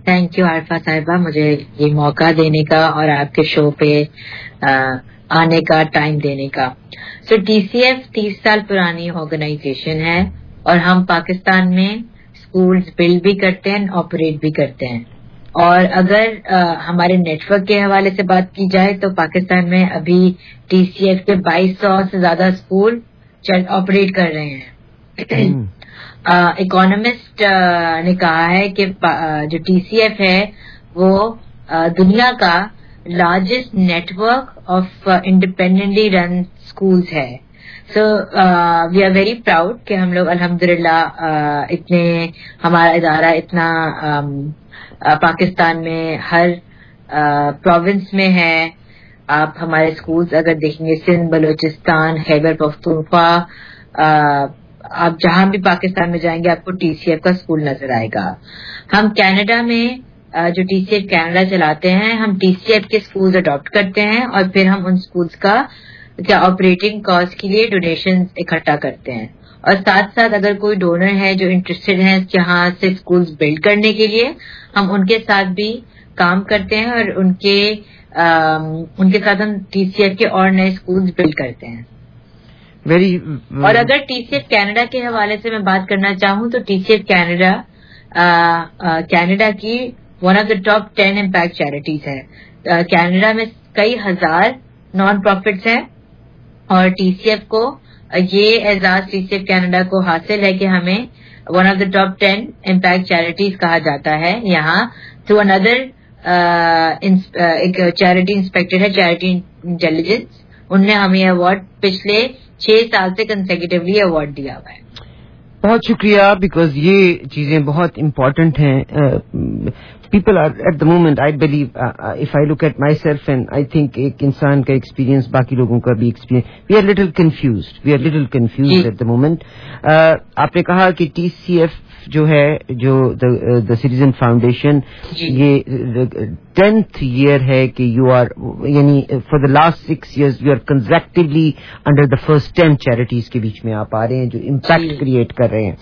Thank you Arifa صاحبہ مجھے یہ موقع دینے کا اور آپ کے شو پہ آنے کا ٹائم دینے کا. سو TCF 30 سال پرانی آرگنائزیشن ہے اور ہم پاکستان میں اسکولز بلڈ بھی کرتے ہیں آپریٹ بھی کرتے ہیں. اور اگر ہمارے نیٹ ورک کے حوالے سے بات کی جائے تو پاکستان میں ابھی TCF کے 2200 سے زیادہ اسکول آپریٹ کر رہے ہیں. اکانومسٹ نے کہا ہے کہ جو TCF ہے وہ دنیا کا largest network of independently run schools ہے. So we are very proud کہ ہم لوگ الحمدللہ اتنے ہمارا ادارہ اتنا پاکستان میں ہر پروونس میں ہے. آپ ہمارے اسکولس اگر دیکھیں گے سندھ، بلوچستان، خیبر پختونخوا، آپ جہاں بھی پاکستان میں جائیں گے آپ کو TCF کا اسکول نظر آئے گا. ہم کینیڈا میں جو TCF کینیڈا چلاتے ہیں ہم TCF کے اسکولز اڈاپٹ کرتے ہیں اور پھر ہم ان اسکولز کا آپریٹنگ کاسٹ کے لیے ڈونیشن اکٹھا کرتے ہیں. اور ساتھ ساتھ اگر کوئی ڈونر ہے جو انٹرسٹڈ ہیں یہاں سے اسکولز بلڈ کرنے کے لیے ہم ان کے ساتھ بھی کام کرتے ہیں اور ان کے ساتھ ہم TCF کے اور نئے اسکولز بلڈ کرتے ہیں. اور اگر TCF کینیڈا کے حوالے سے میں بات کرنا چاہوں تو TCF کینیڈا کی one of the top 10 impact charities ہے. کینیڈا میں کئی ہزار نان پروفٹس ہیں اور TCF کو یہ اعزاز TCF کینیڈا کو حاصل ہے کہ ہمیں one of the top 10 impact charities کہا جاتا ہے. یہاں تھرو اندر ایک چیریٹی انسپیکٹر ہے چیریٹی انٹیلیجنس، ان نے ہمیں ایوارڈ پچھلے 6 سال سے کنسیکیٹولی ایوارڈ دیا ہوا ہے. بہت شکریہ، بیکاز یہ چیزیں بہت امپورٹنٹ ہیں. People are at the moment I believe if I look at myself and I think ایک انسان کا ایکسپیرینس باقی لوگوں کا بھی experience, we are little confused at the moment. آپ نے کہا کہ TCF جو ہے جو دا سٹیزن فاؤنڈیشن یہ 10th ایئر ہے کہ یو آر یعنی for the last 6 years you are consecutively under the first 10 charities کے بیچ میں آپ آ رہے ہیں جو امپیکٹ کریٹ کر رہے ہیں.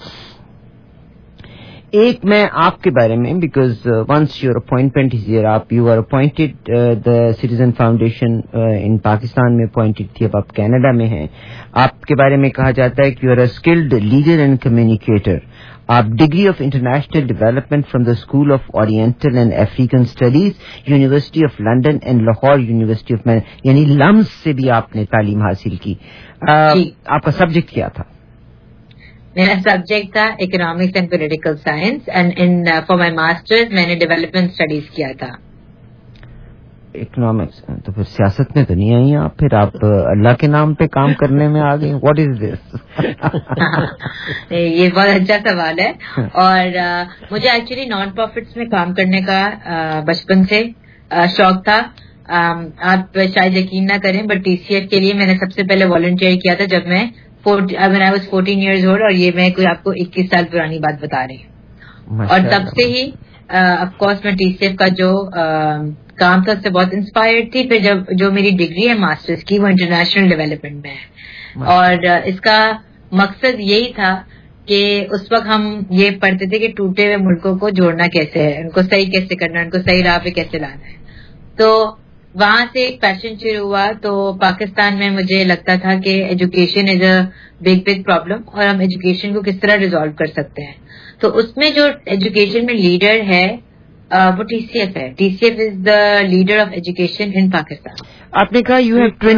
ایک میں آپ کے بارے میں because once your appointment is here آپ you are appointed the citizen foundation in Pakistan میں اپوائنٹڈ تھی، اب آپ کینیڈا میں ہیں. آپ کے بارے میں کہا جاتا ہے کہ you are a skilled leader and communicator. آپ degree of international development from the school of oriental and African studies university of London and Lahore university of یعنی لمز سے بھی آپ نے تعلیم حاصل کی. آپ کا سبجیکٹ کیا تھا؟ میرا سبجیکٹ تھا economics and political science and for my masters میں نے ڈیولپمنٹ اسٹڈیز کیا تھا. اکنامکس تو پھر سیاست میں تو نہیں آئی آپ، پھر آپ اللہ کے نام پہ کام کرنے میں آ گئی. What is this? یہ بہت اچھا سوال ہے. اور مجھے ایکچولی نان پروفٹس میں کام کرنے کا بچپن سے شوق تھا. آپ شاید یقین نہ کریں بٹ TCF کے لیے میں نے سب سے پہلے والنٹیئر کیا تھا جب میں when I was 14 years old، اور یہ میں کوئی آپ کو 21 سال پرانی بات بتا رہی ہوں. اور تب سے ہی آف کورس میں TCF کا جو کام تھا اس سے بہت انسپائرڈ تھی. پھر جو میری ڈگری ہے ماسٹرز کی وہ انٹرنیشنل ڈیولپمنٹ میں ہے اور اس کا مقصد یہی تھا کہ اس وقت ہم یہ پڑھتے تھے کہ ٹوٹے ہوئے ملکوں کو جوڑنا کیسے ہے، ان کو صحیح کیسے کرنا ہے، ان کو صحیح راہ پہ کیسے لانا ہے. تو وہاں سے ایک پیشن شروع ہوا. تو پاکستان میں مجھے لگتا تھا کہ education is a big problem اور ہم ایجوکیشن کو کس طرح ریزالو کر سکتے ہیں. تو اس میں جو ایجوکیشن میں لیڈر ہے وہ TCF ہے. TCF is the leader of education in Pakistan. آپ نے کہا یو ہیو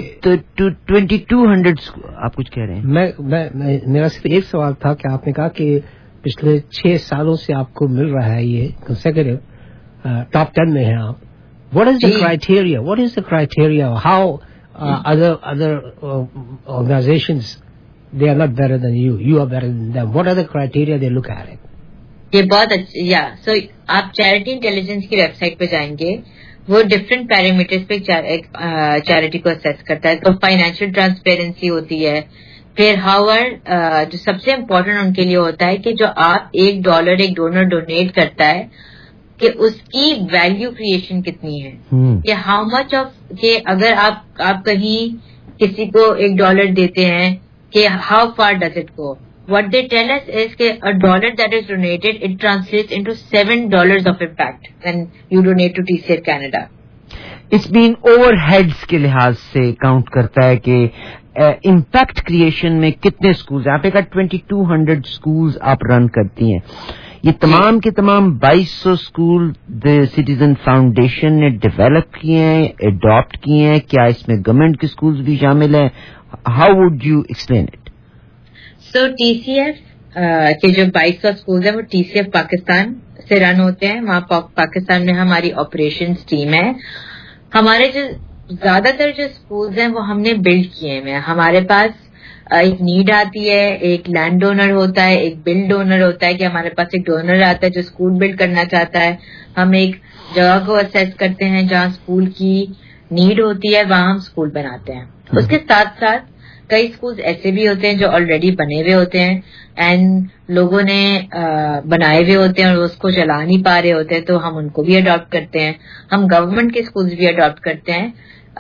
2200. آپ کچھ کہہ رہے ہیں؟ میرا صرف ایک سوال تھا کہ آپ نے کہا کہ پچھلے 6 سالوں سے آپ کو مل رہا ہے یہ کنسیکیٹو ٹاپ 10 میں ہیں آپ. What is the criteria? What is the criteria? How other organizations, they are not better than you. You are better than them. What are the criteria they look at it? یہ بہت اچھا so آپ charity intelligence کی website پہ جائیں گے، وہ different parameters پہ چیریٹی کو اسیس کرتا ہے. تو فائنینشیل ٹرانسپیرنسی ہوتی ہے. پھر جو سب سے امپورٹنٹ ان کے لیے ہوتا ہے کہ جو آپ $1 ایک ڈونر ڈونیٹ کرتا ہے کہ اس کی ویلیو کریشن کتنی ہے، کہ ہاؤ مچ آف کہ اگر آپ کہیں کسی کو $1 دیتے ہیں کہ how far does it go. what they tell us is that a dollar that is donated, it translates into $7 of impact when you donate to TCF Canada. It's been overheads के लिहाज से काउंट करता है कि impact creation में कितने schools, आप एक 2200 स्कूल्स आप रन करती हैं, ये तमाम के तमाम 2200 स्कूल द सिटीजन फाउंडेशन ने डेवलप किए हैं, अडॉप्ट किए हैं, क्या इसमें गवर्नमेंट के स्कूल्स भी शामिल हैं? How would you explain it? So TCF के जो 2200 स्कूल है वो TCF पाकिस्तान से रन होते हैं. वहाँ पाकिस्तान में हमारी ऑपरेशंस टीम है. हमारे जो ज्यादातर जो स्कूल्स हैं वो हमने बिल्ड किए हैं. हमारे पास एक नीड आती है, एक लैंड डोनर होता है, एक बिल्ड डोनर होता है कि हमारे पास एक डोनर आता है जो स्कूल बिल्ड करना चाहता है. हम एक जगह को असेस करते हैं जहाँ स्कूल की नीड होती है, वहाँ हम स्कूल बनाते हैं. उसके साथ साथ कई स्कूल्स ऐसे भी होते हैं जो ऑलरेडी बने हुए होते हैं एंड लोगों ने बनाए हुए होते हैं और उसको चला नहीं पा रहे होते हैं, तो हम उनको भी अडॉप्ट करते हैं. हम गवर्नमेंट के स्कूल्स भी अडॉप्ट करते हैं.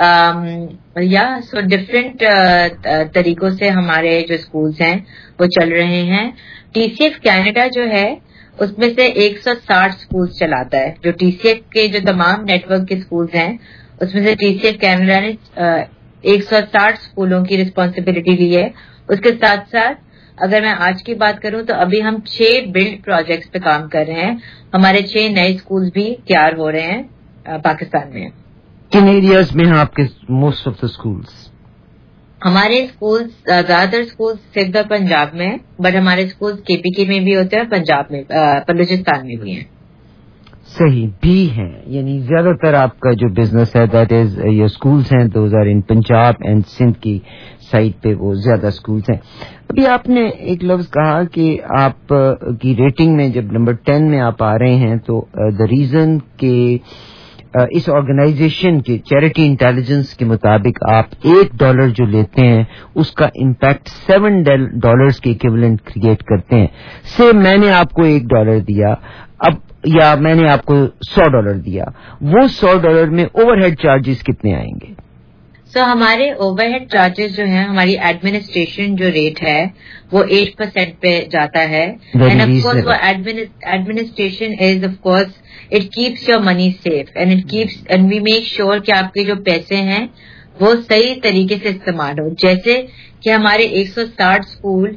सो डिफरेंट तरीकों से हमारे जो स्कूल्स हैं वो चल रहे हैं. TCF कैनेडा जो है उसमें से 160 स्कूल्स चलाता है. जो TCF के जो तमाम नेटवर्क के स्कूल्स हैं उसमें से TCF कैनेडा ने 160 स्कूलों की रिस्पॉन्सिबिलिटी ली है. उसके साथ साथ अगर मैं आज की बात करूं तो अभी हम 6 बिल्ड प्रोजेक्ट्स पे काम कर रहे हैं. हमारे 6 नए स्कूल्स भी तैयार हो रहे हैं पाकिस्तान में. किन एरियाज में हैं आपके मोस्ट ऑफ द स्कूल्स? हमारे स्कूल्स ज्यादातर स्कूल्स सिर्फ पंजाब में है, बट हमारे स्कूल्स KPK में भी होते हैं, पंजाब में बलूचिस्तान में भी हैं. सही भी हैं, यानी ज्यादातर आपका जो बिजनेस है दैट इज ये स्कूल्स हैं, those are in Punjab and Sindh की साइड पे वो ज्यादा स्कूल्स हैं. अभी आपने एक लफ्ज कहा कि आप की रेटिंग में जब नंबर 10 में आप आ रहे हैं तो द रीजन के इस ऑर्गेनाइजेशन के चैरिटी इंटेलिजेंस के मुताबिक आप $1 जो लेते हैं उसका इम्पैक्ट $7 के इक्विवेलेंट क्रिएट करते हैं. से मैंने आपको $1 दिया अब या मैंने आपको $100 दिया, वो $100 में ओवरहेड चार्जेस कितने आएंगे? सो हमारे ओवरहेड चार्जेस जो हैं, हमारी एडमिनिस्ट्रेशन जो रेट है वो 8% पे जाता है. एंड ऑफ कोर्स वो administration is of course it keeps your money safe and we make sure कि आपके जो पैसे हैं वो सही तरीके से इस्तेमाल हो. जैसे कि हमारे 160 स्कूल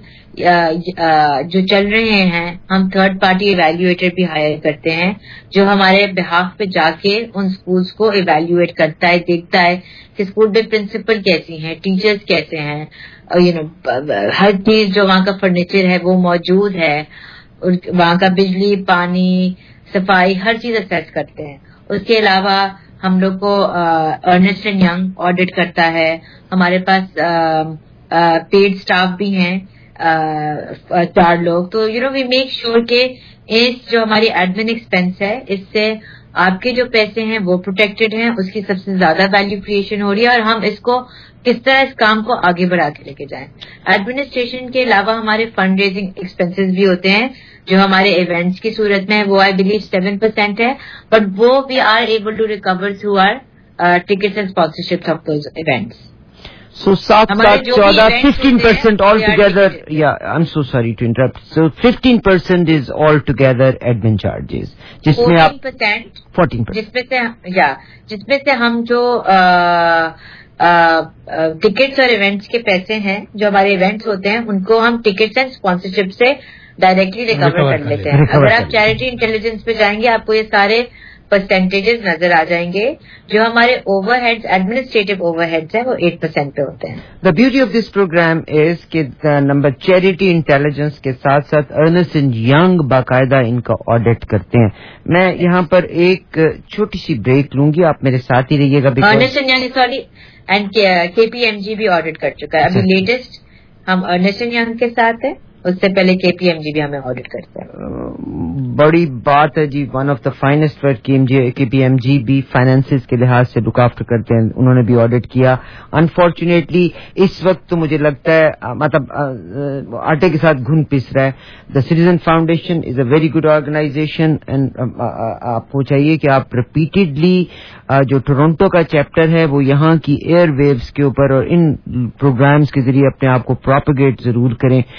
जो चल रहे हैं, हम थर्ड पार्टी इवैल्यूएटर भी हायर करते हैं जो हमारे बिहाफ पे जाके उन स्कूल्स को इवैल्यूएट करता है, देखता है कि स्कूल में प्रिंसिपल कैसी हैं, टीचर्स कैसे हैं, हर चीज जो वहाँ का फर्नीचर है वो मौजूद है, वहाँ का बिजली, पानी, सफाई, हर चीज असेस करते हैं. उसके अलावा हम लोग को अर्नेस्ट एंड यंग ऑडिट करता है. हमारे पास पेड स्टाफ भी हैं 4 लोग. तो वी मेक श्योर के इस जो हमारी एडमिन एक्सपेंस है इससे आपके जो पैसे हैं वो प्रोटेक्टेड हैं, उसकी सबसे ज्यादा वैल्यू क्रिएशन हो रही है और हम इसको किस तरह इस काम को आगे बढ़ा के लेके जाएं. एडमिनिस्ट्रेशन के अलावा हमारे फंड रेजिंग एक्सपेंसेस भी होते हैं जो हमारे इवेंट्स की सूरत में है, वो आई बिलीव 7% है, बट वो we are able to recover through our tickets and sponsorships of those events. So 15% altogether. Yeah, I'm so sorry to interrupt. So 15% is altogether admin charges. जिसमें 14%. जिसमें से हम जो टिकट्स और इवेंट्स के पैसे हैं, जो हमारे इवेंट्स होते हैं, उनको हम टिकट्स एंड स्पॉन्सरशिप से डायरेक्टली रिकवर कर लेते हैं. अगर आप चैरिटी इंटेलिजेंस पे जाएंगे आपको ये सारे परसेंटेजेस नजर आ जाएंगे. जो हमारे ओवरहेड्स, एडमिनिस्ट्रेटिव ओवरहेड्स हैं, वो 8% पे होते हैं. The beauty of this program is कि नंबर चैरिटी इंटेलिजेंस के साथ साथ अर्नेस्ट एंड यंग बाकायदा इनका ऑडिट करते हैं. मैं यहाँ पर एक छोटी सी ब्रेक लूंगी, आप मेरे साथ ही रहिएगा. Ernst and Young sorry and KPMG भी ऑडिट कर चुका है. अभी लेटेस्ट हम अर्नेस्ट एंड यंग के साथ है, उससे पहले KPMG भी हमें ऑडिट करता है. बड़ी बात है जी. One of the finest work KPMG भी फाइनेंसेस के लिहाज से लुक आफ्टर करते हैं, उन्होंने भी ऑडिट किया. अनफॉर्चुनेटली इस वक्त तो मुझे लगता है मतलब आटे के साथ घुन पिस रहा है. The citizen foundation is a very good organisation and आपको चाहिए कि आप रिपीटेडली जो टोरंटो का चैप्टर है वो यहाँ की एयर वेव्स के ऊपर और इन प्रोग्राम्स के जरिए अपने आप को प्रोपेगेट जरूर करें, बिकॉज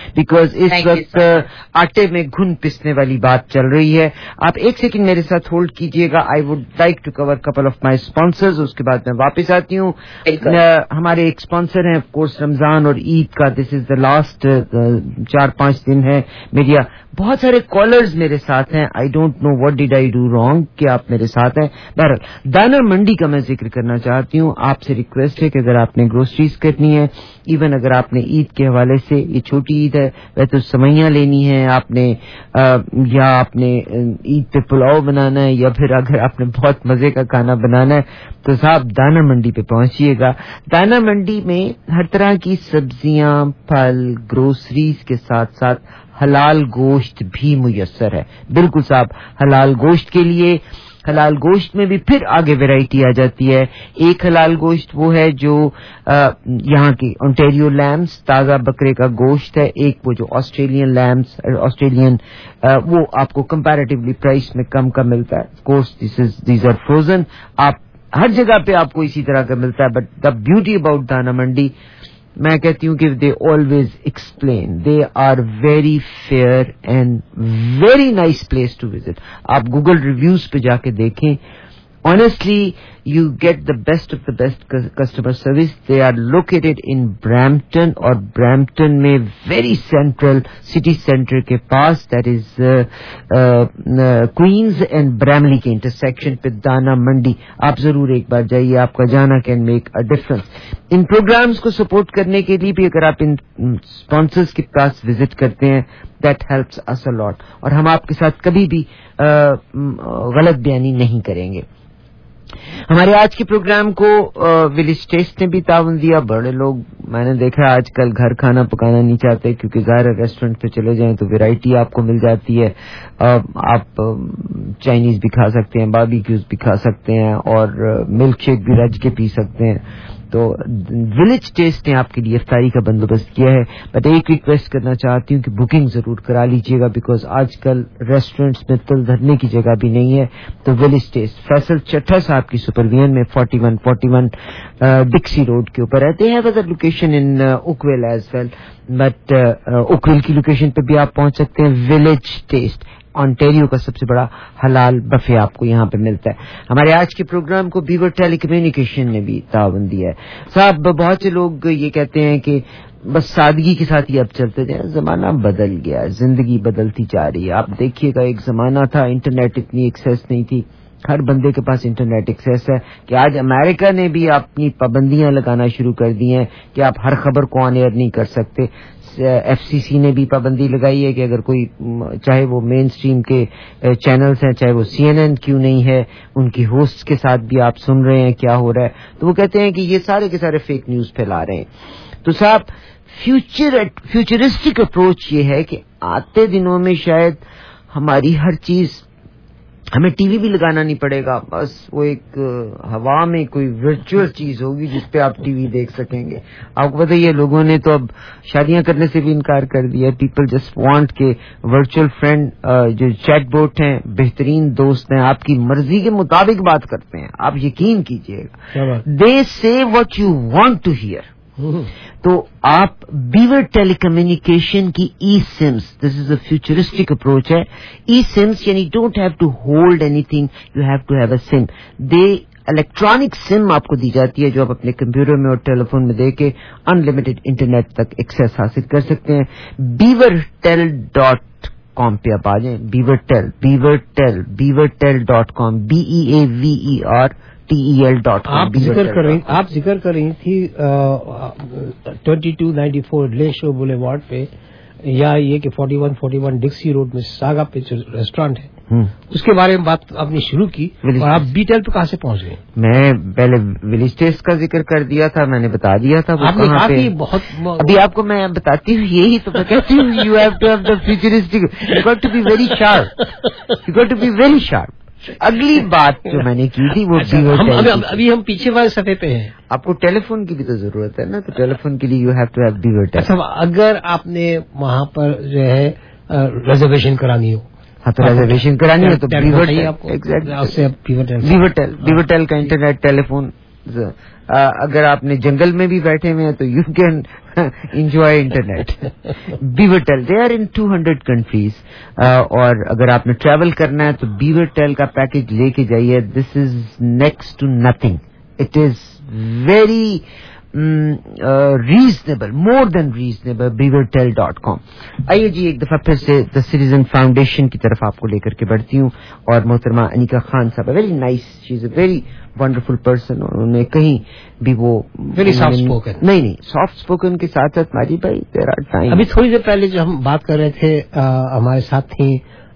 بیکاز اس وقت آٹے میں گھن پسنے والی بات چل رہی ہے. آپ ایک سیکنڈ میرے ساتھ ہولڈ کیجیے گا. I would like to cover couple of my sponsors, اس کے بعد میں واپس آتی ہوں. ہمارے ایک اسپانسر ہیں آف کورس رمضان اور عید کا. دس از دا لاسٹ 4-5 دن ہے. میڈیا بہت سارے کالرز میرے ساتھ ہیں. I don't know what did I do wrong کہ آپ میرے ساتھ ہیں. بہرحال دانا منڈی کا میں ذکر کرنا چاہتی ہوں. آپ سے ریکویسٹ ہے کہ اگر آپ نے گروسریز کرنی ہے, ایون اگر آپ نے عید کے حوالے سے, یہ چھوٹی عید ہے ویسے تو سوئیاں لینی ہے آپ نے, یا آپ نے عید پہ پلاؤ بنانا ہے, یا پھر اگر آپ نے بہت مزے کا کھانا بنانا ہے تو صاحب دانا منڈی پہ پہنچیے گا. دانا منڈی میں ہر طرح کی سبزیاں, پھل, گروسریز کے ساتھ ساتھ حلال گوشت بھی میسر ہے. بالکل صاحب, حلال گوشت کے لیے حلال گوشت میں بھی پھر آگے ویرائٹی آ جاتی ہے. ایک حلال گوشت وہ ہے جو یہاں کی اونٹیریو لیمز, تازہ بکرے کا گوشت ہے. ایک وہ جو آسٹریلین لیمز, آسٹریلین, وہ آپ کو کمپیریٹیولی پرائس میں کم کا ملتا ہے. Of course these are frozen. آپ ہر جگہ پہ آپ کو اسی طرح کا ملتا ہے. بٹ دا بیوٹی اباؤٹ دانا منڈی, میں کہتی ہوں کہ they always explain, they are very fair and very nice place to visit. آپ گوگل ریویوز پہ جا کے دیکھیں. Honestly, you get the best of the best customer service. They are located in Brampton, اور Brampton میں very central city center کے پاس, that is Queens and Bramley کے intersection پہ دانا منڈی. آپ ضرور ایک بار جائیے, آپ کا جانا can make a difference. ان پروگرامز کو سپورٹ کرنے کے لیے بھی اگر آپ ان اسپانسرز کے پاس وزٹ کرتے ہیں, that helps us a lot. اور ہم آپ کے ساتھ کبھی بھی غلط بیانی نہیں کریں گے. ہمارے آج کے پروگرام کو ولیج ٹیسٹ نے بھی تعاون دیا. بڑے لوگ میں نے دیکھا آج کل گھر کھانا پکانا نہیں چاہتے, کیونکہ ظاہر ریسٹورینٹ پہ چلے جائیں تو ویرائٹی آپ کو مل جاتی ہے. آپ چائنیز بھی کھا سکتے ہیں, باربیکیوز بھی کھا سکتے ہیں, اور ملک شیک بھی رج کے پی سکتے ہیں. تو ولیج ٹیسٹ نے آپ کے لیے افطاری کا بندوبست کیا ہے. بٹ ایک ریکویسٹ کرنا چاہتی ہوں کہ بکنگ ضرور کرا لیجیے گا, بیکاز آج کل ریسٹورینٹس میں تل دھرنے کی جگہ بھی نہیں ہے. تو ولیج ٹیسٹ فیصل چٹھا صاحب کی سپرویژن میں 4141 ڈکسی روڈ کے اوپر ہے. They have other location in Oakville as well, but Oakville کی لوکیشن پہ بھی آپ پہنچ سکتے ہیں. ولیج ٹیسٹ آنٹیریو کا سب سے بڑا حلال بفے آپ کو یہاں پہ ملتا ہے. ہمارے آج کے پروگرام کو بیور ٹیلی کمیونیکیشن نے بھی تعاون دیا ہے. صاحب بہت سے لوگ یہ کہتے ہیں کہ بس سادگی کے ساتھ ہی اب چلتے جائیں. زمانہ بدل گیا, زندگی بدلتی جا رہی ہے. آپ دیکھیے گا, ایک زمانہ تھا انٹرنیٹ اتنی ایکسیس نہیں تھی, ہر بندے کے پاس انٹرنیٹ ایکسیس ہے. کہ آج امریکہ نے بھی اپنی پابندیاں لگانا شروع کر دی ہیں کہ آپ ہر خبر کو آن ایئر نہیں کر سکتے. ایف سی سی نے بھی پابندی لگائی ہے کہ اگر کوئی, چاہے وہ مین اسٹریم کے چینلز ہیں, چاہے وہ CNN کیوں نہیں ہے, ان کی ہوسٹ کے ساتھ بھی آپ سن رہے ہیں کیا ہو رہا ہے. تو وہ کہتے ہیں کہ یہ سارے کے سارے فیک نیوز پھیلا رہے ہیں. تو صاحب فیوچرسٹک اپروچ یہ ہے کہ آتے دنوں میں شاید ہماری ہر چیز, ہمیں ٹی وی بھی لگانا نہیں پڑے گا, بس وہ ایک ہوا میں کوئی ورچوئل چیز ہوگی جس پہ آپ ٹی وی دیکھ سکیں گے. آپ کو پتہ ہے لوگوں نے تو اب شادیاں کرنے سے بھی انکار کر دیا. پیپل جسٹ وانٹ کہ ورچوئل فرینڈ جو چیٹ بوٹ ہیں, بہترین دوست ہیں, آپ کی مرضی کے مطابق بات کرتے ہیں. آپ یقین کیجئے گا, they say what you want to hear. تو آپ بیور ٹیلی کمیونیکیشن کی e SIMs, this is a futuristic approach ہے. ای سمز یعنی don't have to hold anything, you have to have a SIM. The electronic SIM آپ کو دی جاتی ہے جو آپ اپنے کمپیوٹر میں اور ٹیلی فون میں دے کے انلمیٹڈ انٹرنیٹ تک ایکسیس حاصل کر سکتے ہیں. beavertel.com پہ آپ آ جائیں. beavertel.com BEAVERTEL.com. آپ ذکر کر رہی تھی 2294 لے شو بولیوارڈ پہ, یا یہ کہ 4141 ڈکسی روڈ میں ساگا پہ جو ریسٹورینٹ ہے, اس کے بارے میں بات آپ نے شروع کی, اور آپ بیٹل پہ کہاں سے پہنچ گئے؟ میں پہلے ولیج ٹیسٹ کا ذکر کر دیا تھا, میں نے بتا دیا تھا. آپ نے کہا کہ بہت, ابھی آپ کو میں بتاتی ہوں, یہی تو میں کہتی ہوں, you have to have the futuristic, you got to be very sharp, you got to be very sharp. اگلی بات جو میں نے کی تھی وہ ابھی ہم پیچھے والے صفحے پہ ہیں. آپ کو ٹیلی فون کی بھی تو ضرورت ہے نا, تو ٹیلی فون کے لیے you have to have Beavertel. اچھا, اگر آپ نے وہاں پر جو ہے ریزرویشن کرانی ہو, ہاں تو ریزرویشن کرانی ہے تو بیور ٹیل کا انٹرنیٹ ٹیلی فون اگر آپ نے جنگل میں بھی بیٹھے ہوئے ہیں تو you can enjoy internet. Beavertel they are in 200 countries. اور اگر آپ نے ٹریول کرنا ہے تو بیورٹیل کا پیکج لے کے جائیے. This is next to nothing. It is very reasonable, more than reasonable. beavertel.com. آئیے جی ایک دفعہ پھر سے دا سٹیزن فاؤنڈیشن کی طرف آپ کو لے کر کے بڑھتی ہوں. اور محترمہ Anika Khan Sahib very nice, she is a very wonderful person. انہوں نے کہیں بھی وہ ویری سافٹ اسپوکن نہیں سافٹ اسپوکن کے ساتھ ساتھ ماجی بھائی دیر آر ٹائم. ابھی تھوڑی دیر پہلے جو ہم بات کر رہے تھے ہمارے ساتھ تھی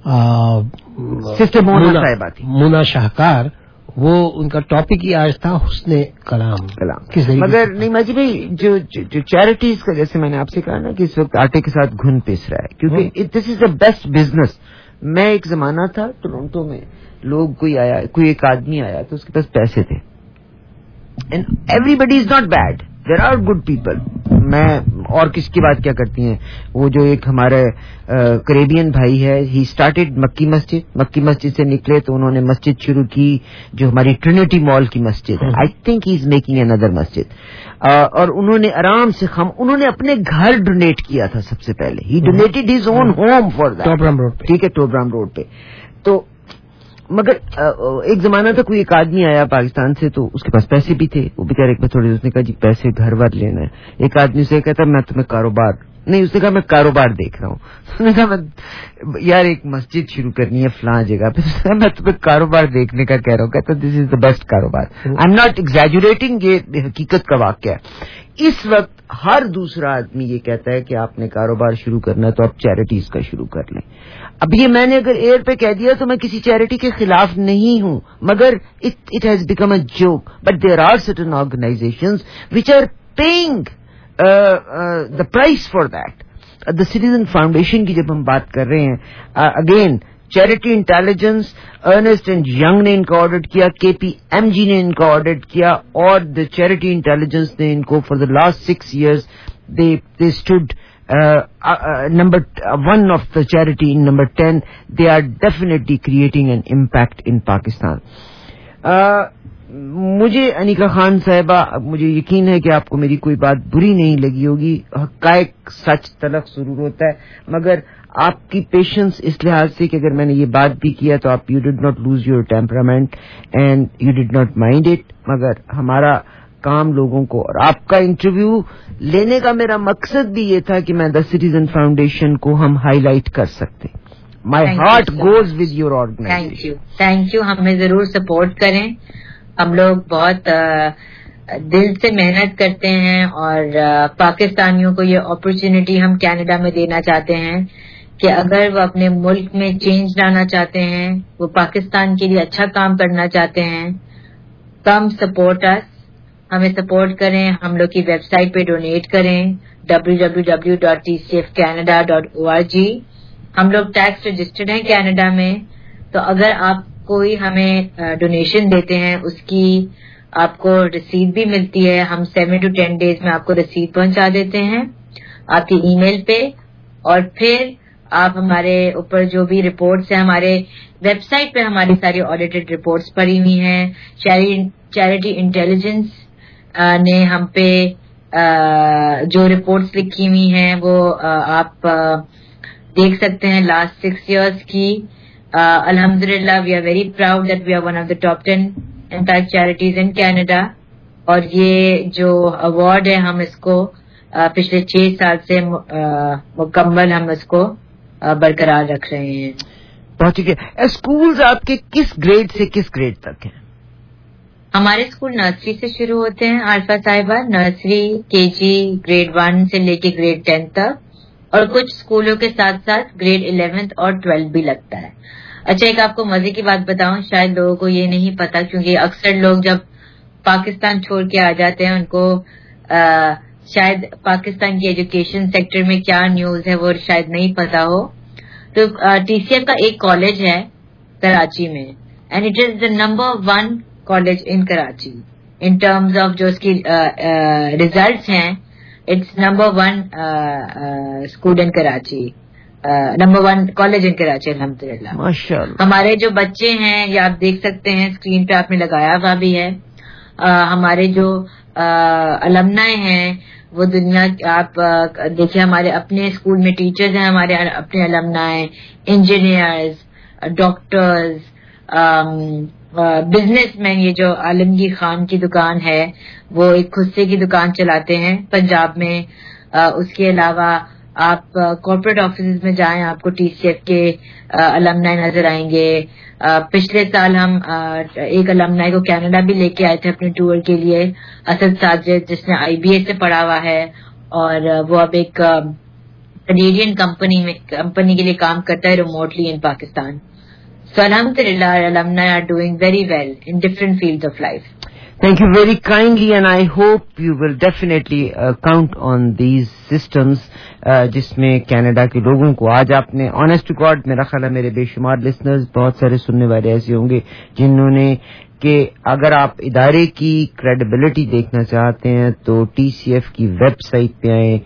سسٹر مونا صاحبہ تھی, مونا شاہکار. وہ ان کا ٹاپک ہی آج تھا حسن کلام. مگر نہیں ماجی بھائی جو چیریٹیز کا, جیسے میں نے آپ سے کہا نا کہ اس وقت آٹے کے ساتھ گھن پیس رہا ہے, کیونکہ دس از دا بیسٹ بزنس. میں ایک زمانہ تھا ٹورنٹو میں, لوگ کوئی ایک آدمی آیا تو اس کے پاس پیسے تھے. And everybody is not bad, there are good people. میں اور کس کی بات کیا کرتی ہیں, وہ جو ایک ہمارے کریبین بھائی ہے, ہی اسٹارٹیڈ مکی مسجد سے نکلے تو انہوں نے مسجد شروع کی جو ہماری ٹرینٹی مال کی مسجد ہے. I think he is making اندر مسجد. اور انہوں نے آرام سے انہوں نے اپنے گھر ڈونیٹ کیا تھا سب سے پہلے. He donated his own home for that. ٹھیک ہے, ٹوبرام روڈ پہ. تو مگر ایک زمانہ تھا کوئی ایک آدمی آیا پاکستان سے تو اس کے پاس پیسے بھی تھے. وہ بھی کہہ رہے تھوڑے, اس نے کہا جی پیسے گھر ور لینا ہے. ایک آدمی سے کہتا میں تمہیں کاروبار نہیں, اس نے کہا میں کاروبار دیکھ رہا ہوں. اس نے کہا میں یار ایک مسجد شروع کرنی ہے فلاں جگہ پہ, میں تمہیں کاروبار دیکھنے کا کہہ رہا ہوں. کہتا دس از دا بیسٹ کاروبار. آئی ایم ناٹ ایگزیجوریٹنگ, یہ حقیقت کا واقعہ ہے. اس وقت ہر دوسرا آدمی یہ کہتا ہے کہ آپ نے کاروبار شروع کرنا ہے تو آپ چیریٹیز کا شروع کر لیں. اب یہ میں نے اگر ایئر پہ کہہ دیا تو میں کسی چیریٹی کے خلاف نہیں ہوں, مگر it has become a joke. But there are certain organisations which are paying the price for that. The citizen foundation کی جب ہم بات کر رہے ہیں, again charity intelligence, Ernst and Young نے ان کا آڈٹ کیا, KPMG نے ان کا آڈٹ کیا, اور دا چیریٹی انٹیلیجنس نے ان کو for the last 6 years they stood number 1 of the charity in number 10. They are definitely creating an impact in Pakistan. مجھے انیکا خان صاحبہ, مجھے یقین ہے کہ آپ کو میری کوئی بات بری نہیں لگی ہوگی. حقائق سچ تلخ ضرور ہوتا ہے, مگر آپ کی پیشنس اس لحاظ سے کہ اگر میں نے یہ بات بھی کیا تو آپ you did not lose your temperament and you did not mind it. مگر ہمارا کام لوگوں کو, اور آپ کا انٹرویو لینے کا میرا مقصد بھی یہ تھا کہ میں دا سٹیزن فاؤنڈیشن کو ہم ہائی لائٹ کر سکتے. My heart goes with your organisation. Thank you. ہمیں ضرور سپورٹ کریں. ہم لوگ بہت دل سے محنت کرتے ہیں, اور پاکستانیوں کو یہ اپرچونٹی ہم کینیڈا میں دینا چاہتے ہیں کہ اگر وہ اپنے ملک میں چینج لانا چاہتے ہیں, وہ پاکستان کے لیے اچھا کام کرنا چاہتے ہیں, کم سپورٹ اس, ہمیں سپورٹ کریں. ہم لوگ کی ویب سائٹ پہ ڈونیٹ کریں www.tcfcanada.org. ہم لوگ ٹیکس رجسٹرڈ ہیں کینیڈا میں, تو اگر آپ کوئی ہمیں ڈونیشن دیتے ہیں اس کی آپ کو رسید بھی ملتی ہے. ہم 7 to 10 days میں آپ کو رسید پہنچا دیتے ہیں آپ کی ای میل پہ. اور پھر آپ ہمارے اوپر جو بھی رپورٹس ہیں, ہمارے ویب سائٹ پہ ہماری ساری آڈیٹڈ رپورٹس پڑی ہوئی ہیں. چیریٹی انٹیلیجنس نے ہم پہ جو رپورٹس لکھی ہوئی ہیں وہ آپ دیکھ سکتے ہیں لاسٹ 6 years کی. الحمدللہ we are very proud that we are one of the top 10 impact charities in Canada. اور یہ جو ایوارڈ ہے ہم اس کو پچھلے 6 سال سے مکمل ہم اس کو برقرار رکھ رہے ہیں. بہت ٹھیک ہے. اسکولز آپ کے کس گریڈ سے کس گریڈ تک ہیں؟ ہمارے اسکول نرسری سے شروع ہوتے ہیں عارفہ صاحبہ, نرسری KG گریڈ 1 سے لے کے گریڈ 10 تک, اور کچھ اسکولوں کے ساتھ ساتھ گریڈ 11 اور 12 بھی لگتا ہے. اچھا, ایک آپ کو مزے کی بات بتاؤں, شاید لوگوں کو یہ نہیں پتا, کیونکہ اکثر لوگ جب پاکستان چھوڑ کے آ جاتے ہیں ان کو شاید پاکستان کی ایجوکیشن سیکٹر میں کیا نیوز ہے وہ شاید نہیں پتا ہو. تو TCF کا ایک کالج ہے کراچی میں, and it is the number 1 college in Karachi in terms of جو اس کی ریزلٹس ہیں. It's number 1 school in Karachi, number 1 college in Karachi. الحمدللہ ماشاءاللہ. ہمارے جو بچے ہیں یہ آپ دیکھ سکتے ہیں اسکرین پہ, آپ نے لگایا ہوا بھی ہے. ہمارے جو المنائی ہیں وہ دنیا آپ دیکھیں ہمارے اپنے اسکول میں ٹیچرز ہیں, ہمارے اپنے alumni, engineers, doctors, businessman. یہ جو عالمگیر خان کی دکان ہے وہ ایک خصے کی دکان چلاتے ہیں پنجاب میں. اس کے علاوہ آپ کارپوریٹ آفیسز میں جائیں آپ کو ٹی سی ایف کے المنائی نظر آئیں گے. پچھلے سال ہم ایک المنائی کو کینیڈا بھی لے کے آئے تھے اپنے ٹور کے لیے, اسد ساجد, جس نے IBA سے پڑھا ہوا ہے اور وہ اب ایک کینیڈین کمپنی کے لیے کام کرتا ہے remotely in Pakistan. So alhamdulillah, our alumni are doing very well in different fields of life. Thank you very kindly, and I hope you will definitely count on these systems جس میں Canada کے لوگوں کو آج آپ نے آنیسٹ ٹو گاڈ میرا خیال ہے میرے بے شمار لسنرز بہت سارے سننے والے ایسے ہوں گے جنہوں نے کہ اگر آپ ادارے کی کریڈیبلٹی دیکھنا چاہتے ہیں تو TCF کی ویب سائٹ پہ آئیں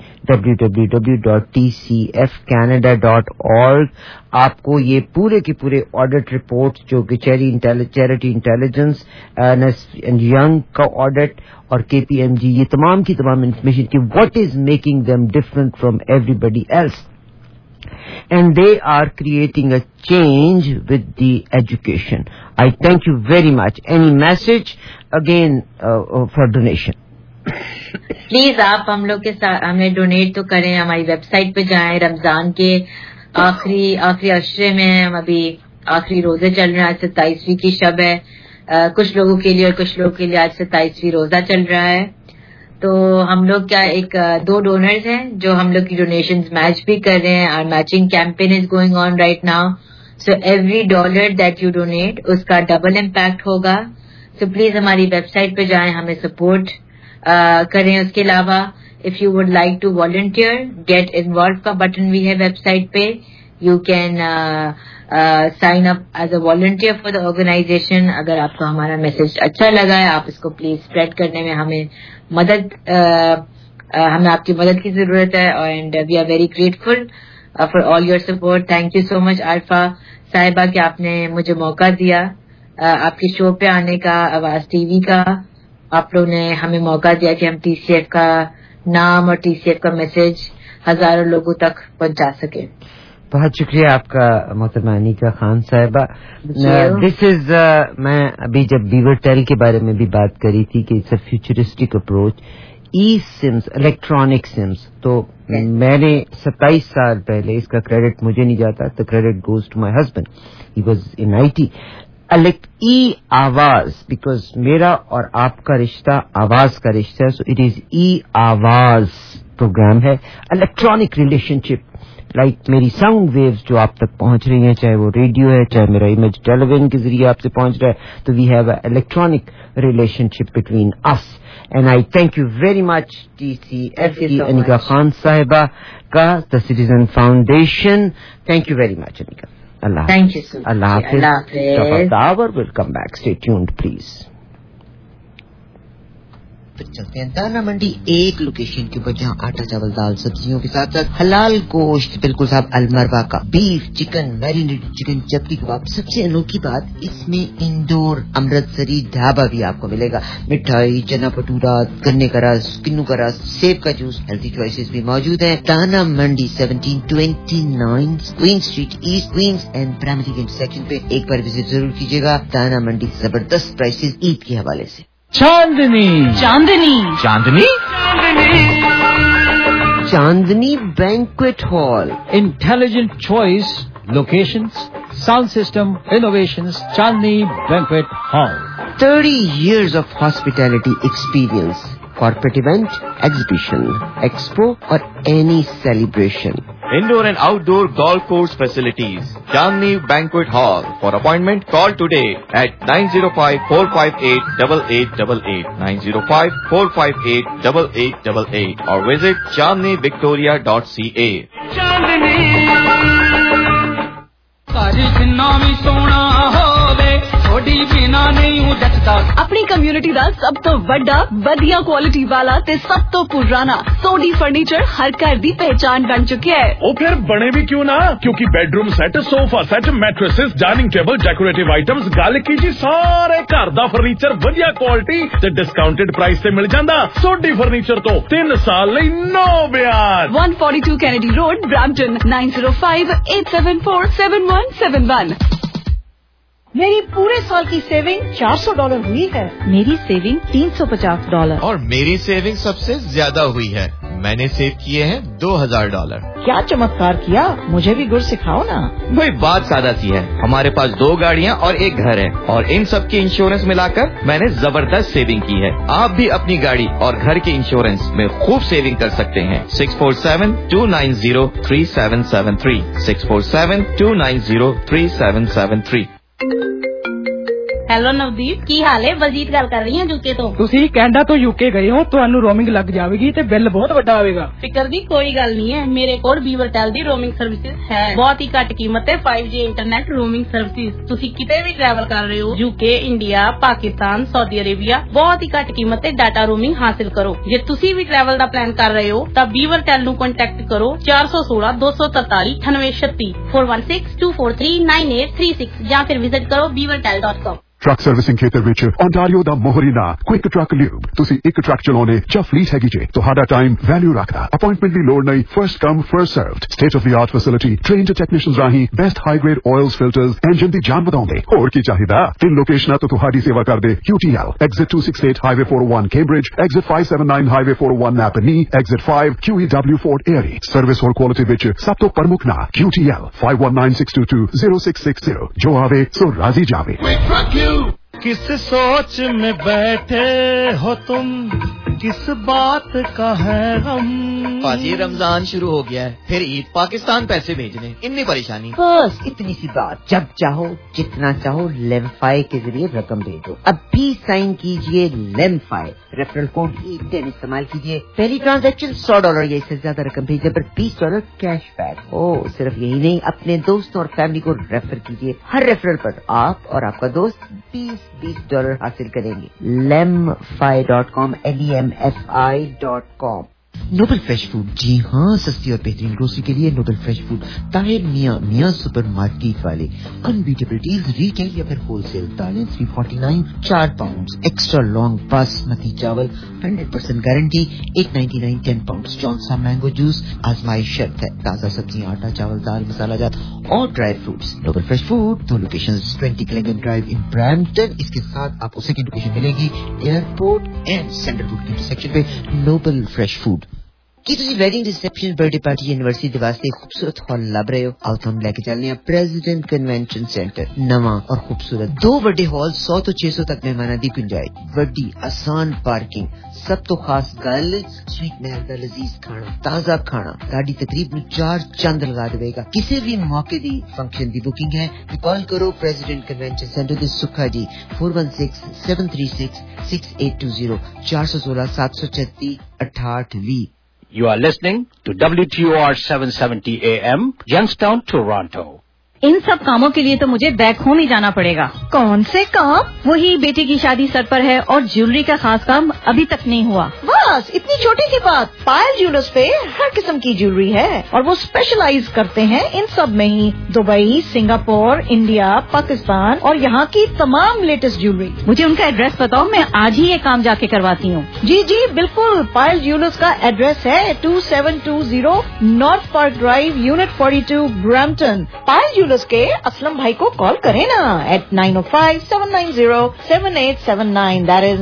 www.tcfcanada.org. آپ کو یہ پورے کے پورے آڈٹ رپورٹس جو کہ چیریٹی انٹیلیجنس اینڈ ینگ کا آڈٹ اور KPMG یہ تمام کی تمام انفارمیشن کی what is making them different from everybody else. And they are creating a change with the education. I thank you very much. Any message again for donation? Please آپ ہم لوگ کے ساتھ ہمیں ڈونیٹ تو کریں, ہماری ویب سائٹ پہ جائیں. رمضان کے آخری عشرے میں ہم ابھی آخری روزے چل رہے ہیں, آج 27ویں کی شب ہے کچھ لوگوں کے لیے اور کچھ لوگوں کے لیے آج 27ویں روزہ چل رہا ہے. تو ہم لوگ کیا ایک 2 ڈونرز ہیں جو ہم لوگ کی ڈونیشنز میچ بھی کر رہے ہیں. اور matching campaign is going on right now. So every dollar that you donate اس کا ڈبل امپیکٹ ہوگا. سو پلیز ہماری ویب سائٹ پہ جائیں, ہمیں سپورٹ کریں. اس کے علاوہ if you would like to volunteer get involve کا بٹن بھی ہے ویب سائٹ پہ. You can sign up as a volunteer for the organisation. اگر آپ کو ہمارا میسج اچھا لگا ہے آپ اس کو پلیز اسپریڈ کرنے میں ہمیں آپ کی مدد کی ضرورت ہے. And we are very grateful for all your support. Thank you so much Arifa Sahiba کہ آپ نے مجھے موقع دیا آپ کے شو پہ آنے کا, آواز TV کا. آپ لوگوں نے ہمیں موقع دیا کہ ہم TCF کا نام اور TCF کا میسج ہزاروں لوگوں تک پہنچا سکیں. بہت شکریہ آپ کا محترمہ انیکا خان صاحبہ. دس از میں ابھی جب بیور ٹیل کے بارے میں بھی بات کری تھی کہ it's a futuristic approach. SIMs electronic SIMs تو میں نے 27 سال پہلے اس کا کریڈٹ مجھے نہیں جاتا. The credit goes to my husband, he was in IT. Awaz because میرا اور آپ کا رشتہ آواز کا رشتہ ہے. So it is Awaz program ہے, الیکٹرانک ریلیشن شپ لائک میری ساؤنڈ ویوز جو آپ تک پہنچ رہی ہیں, چاہے وہ ریڈیو ہے چاہے میرا امیج ٹیلی ویژن کے ذریعے آپ سے پہنچ رہا ہے. تو we have a electronic relationship between us. And I thank you very much TCF کی انیکا خان صاحبہ کا, the citizen foundation. Thank you very much Anika. اللہ حافظ. اللہ حافظ. Will come back. Stay tuned please. چلتے ہیں دانا منڈی ایک لوکیشن کے اوپر جہاں آٹا چاول دال سبزیوں کے ساتھ ساتھ حلال گوشت بالکل صاحب المربا کا beef chicken marinated chicken chapli kebab. سب سے انوکھی بات اس میں انڈور امرتسری ڈھابا بھی آپ کو ملے گا. مٹھائی چنا پٹورا گنے کا رس کنو کا رس سیب کا جوس ہیلتھی چوائسیز بھی موجود ہیں. Dana Mandi 1729 Queen street east Queens and primary game section پہ ایک بار وزٹ ضرور کیجیے گا. دانا منڈی زبردست پرائسز عید کے حوالے سے. Chandni banquet hall. Intelligent choice, locations, sound system, innovations, Chandni Banquet Hall. 30 years of hospitality experience. Corporate event, exhibition, expo or any celebration. Indoor and outdoor golf course facilities. Chandni Banquet Hall. For appointment, call today at 905-458-8888, 905-458-8888 or visit chandnivictoria.ca. Chandni stock अपनी community ਦਾ ਸਭ ਤੋਂ ਵੱਡਾ ਵਧੀਆ quality ਵਾਲਾ ਤੇ ਸਭ ਤੋਂ ਪੁਰਾਣਾ ਸੋਡੀ ਫਰਨੀਚਰ ਹਰ ਘਰ ਦੀ ਪਹਿਚਾਨ ਬਣ ਚੁੱਕਿਆ ਹੈ। ਉਹ ਫਿਰ ਬਣੇ ਵੀ ਕਿਉਂ ਨਾ, ਕਿਉਂਕਿ bedroom set, sofa set, mattresses, dining table, decorative items, ਗੱਲ ਕੀ ਜੀ ਸਾਰੇ ਘਰ ਦਾ ਫਰਨੀਚਰ ਵਧੀਆ ਕੁਆਲਿਟੀ ਤੇ ਡਿਸਕਾਊਂਟਡ ਪ੍ਰਾਈਸ ਤੇ ਮਿਲ ਜਾਂਦਾ। ਸੋਡੀ ਫਰਨੀਚਰ ਤੋਂ 3 ਸਾਲ ਲਈ no ਵਿਆਜ। 142 Kennedy Road, Brampton, 9058747171। मेरी पूरे साल की सेविंग $400 हुई है। मेरी सेविंग $350 और मेरी सेविंग सबसे ज्यादा हुई है। मैंने सेव किए हैं $2000। क्या चमत्कार किया, मुझे भी गुर सिखाओ ना। भाई बात सादा सी है, हमारे पास 2 गाड़ियाँ और 1 घर है और इन सब की इंश्योरेंस मिलाकर मैंने जबरदस्त सेविंग की है। आप भी अपनी गाड़ी और घर के इंश्योरेंस में खूब सेविंग कर सकते हैं। 647-290-3773 647-290-3773। ਹੈਲੋ ਨਵਦੀਪ, ਕੀ ਹਾਲ ਹੈ? ਬਲਜੀਤ ਗੱਲ ਕਰ ਰਹੀ ਹਾਂ ਯੂਕੇ ਤੋਂ। ਤੁਸੀਂ ਕੈਨੇਡਾ ਤੋਂ ਯੂਕੇ ਗਏ ਹੋ, ਤੁਹਾਨੂੰ ਰੋਮਿੰਗ ਲੱਗ ਜਾਵੇਗੀ ਤੇ ਬਿੱਲ ਬਹੁਤ ਵੱਡਾ ਆਵੇਗਾ। ਫਿਕਰ ਦੀ ਕੋਈ ਗੱਲ ਨਹੀਂ ਹੈ, ਮੇਰੇ ਕੋਲ ਬੀਵਰਟੈਲ ਦੀ ਰੋਮਿੰਗ ਸਰਵਿਸਿਜ਼ ਹੈ। ਬਹੁਤ ਹੀ ਘੱਟ ਕੀਮਤ ਤੇ 5G ਇੰਟਰਨੈਟ ਰੋਮਿੰਗ ਸਰਵਿਸਿਜ਼। ਤੁਸੀਂ ਕਿਤੇ ਵੀ ਟਰੈਵਲ ਕਰ ਰਹੇ ਹੋ, UK, India, Pakistan, Saudi Arabia, ਬਹੁਤ ਹੀ ਘੱਟ ਕੀਮਤ ਤੇ ਡਾਟਾ ਰੋਮਿੰਗ ਹਾਸਿਲ ਕਰੋ। ਜੇ ਤੁਸੀਂ ਵੀ ਟਰੈਵਲ ਦਾ ਪਲਾਨ ਕਰ ਰਹੇ ਹੋ ਤਾਂ ਬੀਵਰਟੈਲ ਨੂੰ ਕੰਟੈਕਟ ਕਰੋ 416-243-9836 416-243-9836 ਜਾਂ ਫਿਰ ਵਿਜ਼ਿਟ ਕਰੋ beavertel.com। ਟਰੱਕ ਸਰਵਿਸਿੰਗ ਖੇਤਰ ਵਿੱਚ ਓਨਟਾਰੀਓ ਦਾ ਮੋਹਰੀ ਨਾਂ ਕੁਇਕ ਟਰੱਕ ਲਿਊਬ। ਤੁਸੀਂ ਇੱਕ ਟਰੱਕ ਚਲਾਉਣੇ ਜਾਂ ਫਲੀਟ ਹੈਗੀ ਜੇ, ਤੁਹਾਡਾ ਟਾਈਮ ਵੈਲਿਊ ਰੱਖਦਾ। ਅਪਾਇੰਟਮੈਂਟ ਦੀ ਲੋੜ ਨਹੀਂ, first come first served. State of the art facility, trained technicians ਰਾਹੀਂ best high grade oils, filters, engine ਦੀ ਜਾਨ ਵਧਾਉਂਦੇ। ਹੋਰ ਕੀ ਚਾਹੀਦਾ? 3 ਲੋਕੇਸ਼ਨਾਂ ਤੋਂ ਤੁਹਾਡੀ ਸੇਵਾ ਕਰਦੇ QTL, exit 268 highway 401 Cambridge, exit 579 highway 401 Napanee, exit 5 QEW Fort Erie. Service ਹੋਰ ਕੁਆਲਿਟੀ ਵਿੱਚ ਸਭ ਤੋਂ ਪ੍ਰਮੁੱਖ ਨਾਂ QTL 5196220660। ਜੋ ਆਵੇ ਸੋ ਰਾਜ਼ੀ ਜਾਵੇ। किस सोच में बैठे हो तुम, किस बात का है गम? पाजी रमजान शुरू हो गया है, फिर ईद, पाकिस्तान पैसे भेजने, इतनी परेशानी। बस इतनी सी बात, जब चाहो जितना चाहो लेमफाई के जरिए रकम भेजो। अभी साइन कीजिए लेमफाई, रेफरल कोड E10 इस्तेमाल कीजिए। पहली ट्रांजैक्शन $100 या इससे ज्यादा रकम भेजने पर $20 कैश बैक। सिर्फ यही नहीं, अपने दोस्तों और फैमिली को रेफर कीजिए। हर रेफरल पर आप और आपका दोस्त $20 हासिल करेंगे। lemfi.com lemfi.com। Nobel Fresh food, जी हाँ, सस्ती और बेहतरीन ग्रोसरी के लिए Noble Fresh Food, Tahir Mian super market वाले। अनबीटेबल डील्स, रिटेल या फिर होलसेल। दालें 349 4 पाउंड, एक्स्ट्रा लॉन्ग बासमती चावल 100% गारंटी 899 10 पाउंड। जॉनसा मैंगो जूस, आजमाइश शर्त है। ताजा सब्जी, आटा, चावल, दाल, मसाला जात और dry fruits. Noble Fresh Food, 2 locations, 20 क्लिंगन ड्राइव इन ब्रैम्पटन। इसके साथ आपको सेकंड लोकेशन मिलेगी एयरपोर्ट एंड सेंट्रल रोड के इंटरसेक्शन पे। Noble Fresh Food. ਕੀ ਤੁਸੀਂ wedding reception, birthday party, university ਦੇ ਵਾਸਤੇ ਖੂਬਸੂਰਤ ਹਾਲ ਲੱਭ ਰਹੇ ਹੋ? ਆਓ ਤੁਹਾਨੂੰ ਲੈ ਕੇ ਚੱਲਦੇ ਹਾਂ ਪ੍ਰੈਜ਼ੀਡੈਂਟ ਕਨਵੈਨਸ਼ਨ ਸੈਂਟਰ। ਨਵਾਂ ਔਰ ਖੂਬਸੂਰਤ 2 ਵੱਡੇ ਹਾਲ, 100 ਤੋਂ 600 ਤੱਕ ਮਹਿਮਾਨਾਂ ਦੀ ਗੁੰਜਾਇਸ਼, ਵੱਡੀ ਆਸਾਨ ਪਾਰਕਿੰਗ। ਸਭ ਤੋਂ ਖਾਸ ਗੱਲ, ਸਵੀਟ ਮਹਿਲ ਦਾ ਲਜ਼ੀਜ਼ ਖਾਣਾ, ਤਾਜ਼ਾ ਖਾਣਾ ਸਾਡੀ ਤਕਰੀਬ ਨੂੰ 4 ਚੰਦ ਲਗਾ ਦੇਵੇਗਾ। ਕਿਸੇ ਵੀ ਮੌਕੇ ਦੀ ਫੰਕਸ਼ਨ ਦੀ ਬੁਕਿੰਗ ਹੈ ਤਾਂ ਕਾਲ ਕਰੋ ਪ੍ਰੈਜ਼ੀਡੈਂਟ ਕਨਵੈਨਸ਼ਨ ਸੈਂਟਰ ਦੇ ਸੁੱਖਾ ਜੀ 4167366820 416 736 6820। You are listening to WTOR 770 AM, Youngstown, Toronto. इन सब कामों के लिए तो मुझे बैक होम ही जाना पड़ेगा। कौन से काम? वही बेटी की शादी सर पर है और ज्वेलरी का खास काम अभी तक नहीं हुआ। बस इतनी छोटी सी बात, पायल ज्वेलर्स पे हर किस्म की ज्वेलरी है और वो स्पेशलाइज करते हैं इन सब में ही। दुबई, सिंगापुर, इंडिया, पाकिस्तान और यहाँ की तमाम लेटेस्ट ज्वेलरी। मुझे उनका एड्रेस बताओ, मैं आज ही ये काम जाके करवाती हूँ। जी जी बिल्कुल, पायल ज्वेलर्स का एड्रेस है 2720 North Park Drive, unit 42, Brampton. Payal के असलम भाई को कॉल करें ना at 905-790-7879। That is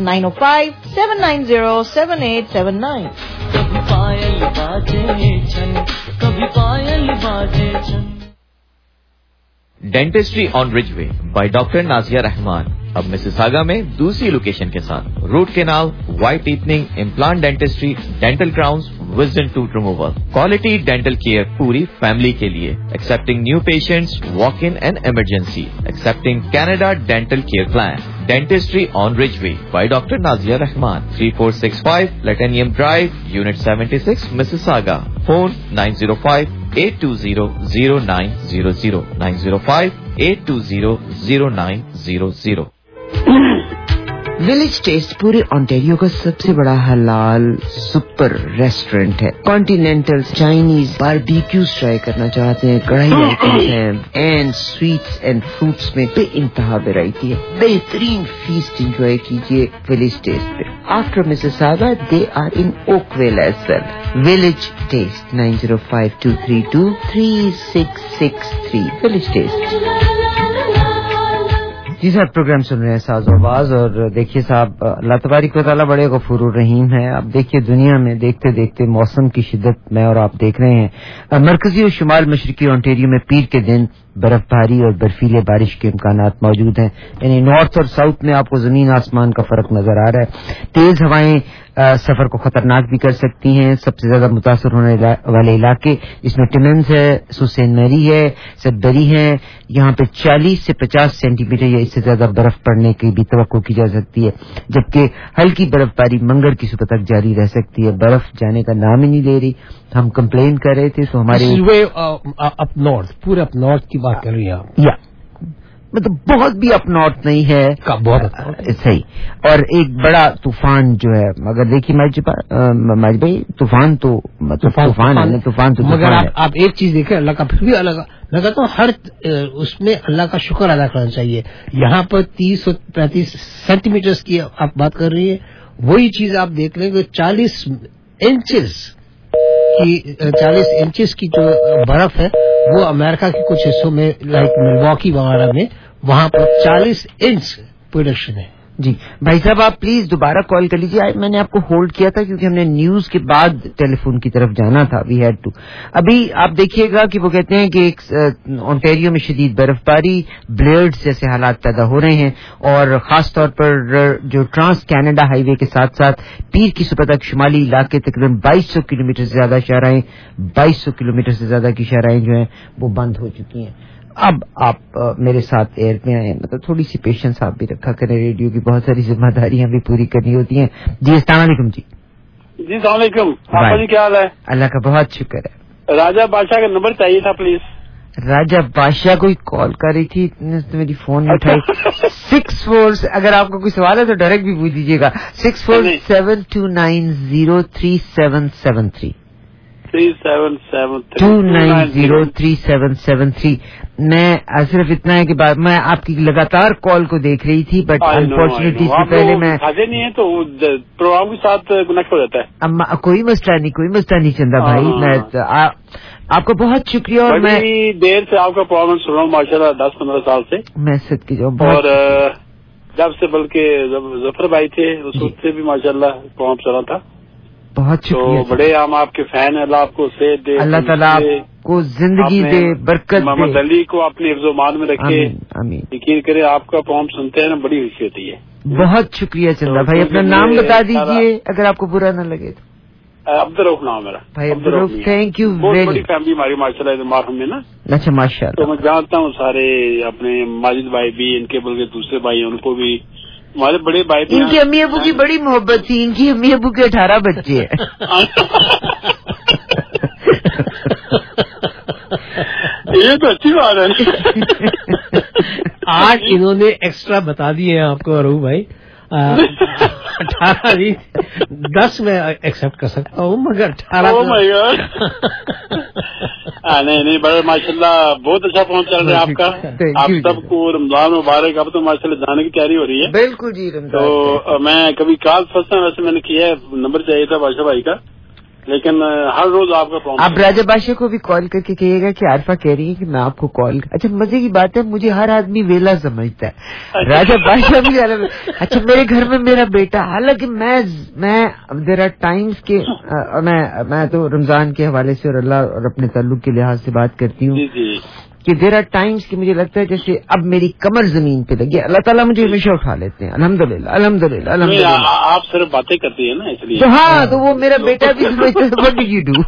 905-790-7879। कभी पायल बाजे छन, कभी पायल बाजे छन। Dentistry on Ridgeway by doctor Nazia Rahman अब मिसिसागा में दूसरी लोकेशन के साथ। Root canal, white teething, implant dentistry, dental crowns, wisdom tooth removal, quality dental care पूरी फैमिली के लिए। Accepting new patients, walk in and emergency, accepting Canada dental care plan. Dentistry on Ridgeway by doctor Nazia Rahman, 3465 Platinum Drive, unit 76, Mississauga. Phone 905-820-0900 905-820-0900। Village Taste पूरे Ontario का सबसे बड़ा हलाल super restaurant है। Continental, Chinese, barbecues try करना चाहते हैं, कढ़ाई आइटम्स हैं, एंड स्वीट्स एंड फ्रूट्स में बेइंतहा वैरायटी है। बेहतरीन फीस्ट एंजॉय कीजिए विलेज टेस्ट पे। After Mississauga they are in Oakville as well. Village Taste 905232 3663 Village Taste. जी साहब, प्रोग्राम सुन रहे हैं साज़ो आवाज। और देखिए साहब, अल्लाह तबारिक व तआला बड़े गफूर रहीम है। अब देखिए दुनिया में देखते देखते मौसम की शिद्दत मैं और आप देख रहे हैं। मरकजी और शुमाल मशरकी ऑन्टेरियो में पीर के दिन बर्फबारी और बर्फीले बारिश के इम्कानात मौजूद हैं। यानी नॉर्थ और साउथ में आपको जमीन आसमान का फर्क नजर आ रहा है। तेज हवाएं सफर को खतरनाक भी कर सकती हैं। सबसे ज्यादा मुतासर होने वाले इलाके इसमें टिमेंस है, सुसेन मैरी है, सदबरी है। यहाँ पे 40 से 50 सेंटीमीटर या इससे ज्यादा बर्फ पड़ने की भी तवक्को की जा सकती है, जबकि हल्की बर्फबारी मंगल की सुबह तक जारी रह सकती है। बर्फ जाने का नाम ही नहीं ले रही। हम कंप्लेन कर रहे थे तो हमारे अप नॉर्थ, पूरे अप नॉर्थ की बात कर रही हैं आप? या मतलब बहुत भी अप नॉर्थ नहीं है, बहुत सही। और एक बड़ा तूफान जो है, मगर देखिए माजिद भाई, तूफान तो तूफान है, तूफान तो मगर आप एक चीज देखें, अल्लाह का फिर भी अलग मैं कहता हूँ हर उसमें अल्लाह का शुक्र अदा करना चाहिए। यहाँ पर 30 और 35 सेंटीमीटर की आप बात कर रही है, वही चीज आप देख लें 40 इंचेस की जो बर्फ है वो अमेरिका के कुछ हिस्सों में, लाइक मिल्वॉकी वगैरह में, वहां पर 40 इंच प्रोडक्शन है। जी भाई साहब, आप प्लीज दोबारा कॉल कर लीजिए। मैंने आपको होल्ड किया था क्योंकि हमने न्यूज के बाद टेलीफोन की तरफ जाना था। We had to. अभी आप देखिएगा कि वो कहते हैं कि ऑन्टेरियो में शदीद बर्फबारी, ब्लेयर्ड्स जैसे हालात पैदा हो रहे हैं। और खास तौर पर जो ट्रांस कैनेडा हाईवे के साथ साथ पीर की सुबह तक शुमाली इलाके तकरीबन 2200 किलोमीटर से ज्यादा शाहराएं 2200 किलोमीटर से ज्यादा की शाहराएं जो हैं वो बंद हो चुकी हैं। अब आप मेरे साथ एयर पे आए, मतलब थोड़ी सी पेशेंस आप भी रखा करें। रेडियो की बहुत सारी जिम्मेदारियां भी पूरी करनी होती हैं। जी अस्सलाम वालेकुम। जी अस्सलाम वालेकुम। आपका जी क्या हाल है? अल्लाह का बहुत शुक्र है। राजा बादशाह का नंबर चाहिए था प्लीज। राजा बादशाह कोई कॉल कर रही थी, तो मेरी फोन नहीं उठाई। 64, अगर आपको कोई सवाल है तो डायरेक्ट भी पूछ दीजिएगा। 6472903773 2903773। मैं सिर्फ इतना है कि मैं आपकी लगातार कॉल को देख रही थी, बट अनफॉर्चुनेटली इससे पहले मैं नहीं है तो प्रोग्राम के साथ कनेक्ट हो जाता है। कोई मसला नहीं चंदा भाई। मैं आपका बहुत शुक्रिया। और मैं देर से आपका प्रोग्राम सुन रहा हूँ माशाल्लाह, 10-15 साल से। मैं सच की जो और जब से बल्कि जफर भाई थे उस वक्त से भी माशाल्लाह प्रोग्राम सुना था। बहुत शुक्रिया। तो बड़े हम आपके फैन हैं। अल्लाह आपको सेहत दे, अल्लाह ताला आपको जिंदगी दे, बरकत दे, मोहम्मद अली को अपने हिफ्ज़-ओ-मान में रखे। आमीन। यकीन करे आपका प्रोग्राम सुनते हैं ना, बड़ी खुशी होती है। बहुत शुक्रिया चंदा भाई। अपना नाम बता दीजिए अगर आपको बुरा न लगे तो। अब्दुर्रऊफ नाम मेरा भाई। Abdurrauf, thank you. बहुत बड़ी फैमिली हमारी माशाल्लाह मारहम में ना। अच्छा माशाल्लाह। तो मैं जानता हूँ सारे अपने माजिद भाई भी, इनके बल्कि दूसरे भाई उनको भी, हमारे बड़े भाई भी। इनकी अम्मी अबू की बड़ी मोहब्बत थी। इनकी अम्मी अबू के 18 बच्चे हैं। ये तो अच्छी बात है। आज इन्होंने एक्स्ट्रा बता दिए हैं आपको अरूप भाई। 18 नहीं, 10 में एक्सेप्ट कर सकता हूँ, मगर 18 नहीं बड़े माशाल्लाह बहुत अच्छा फोन चल रहा है आपका। आप सबको रमजान मुबारक। अब तो माशाल्लाह जाने की तैयारी हो रही है। बिल्कुल जी रमजान। तो मैं कभी कॉल फर्स्ट टाइम वैसे मैंने किया है, नंबर चाहिए था बादशाह भाई का, लेकिन हर रोज आपका फोन। आप राजा बादशाह को भी कॉल करके कहिएगा कि आरफा कह रही है कि मैं आपको कॉल। अच्छा मजे की बात है, मुझे हर आदमी वेला समझता है। राजा बादशाह मुझे अच्छा मेरे घर में मेरा बेटा, हालांकि मैं देयर आर टाइम्स के मैं तो रमजान के हवाले से और अल्लाह और अपने ताल्लुक के लिहाज से बात करती हूँ कि देयर आर टाइम्स कि मुझे लगता है जैसे अब मेरी कमर जमीन पे लगी। अल्लाह ताला मुझे हमेशा उठा लेते हैं। अल्हम्दुलिल्लाह। आप सिर्फ बातें करती है ना इसलिए। तो हाँ, तो वो मेरा बेटा भी समझता है। What did you do?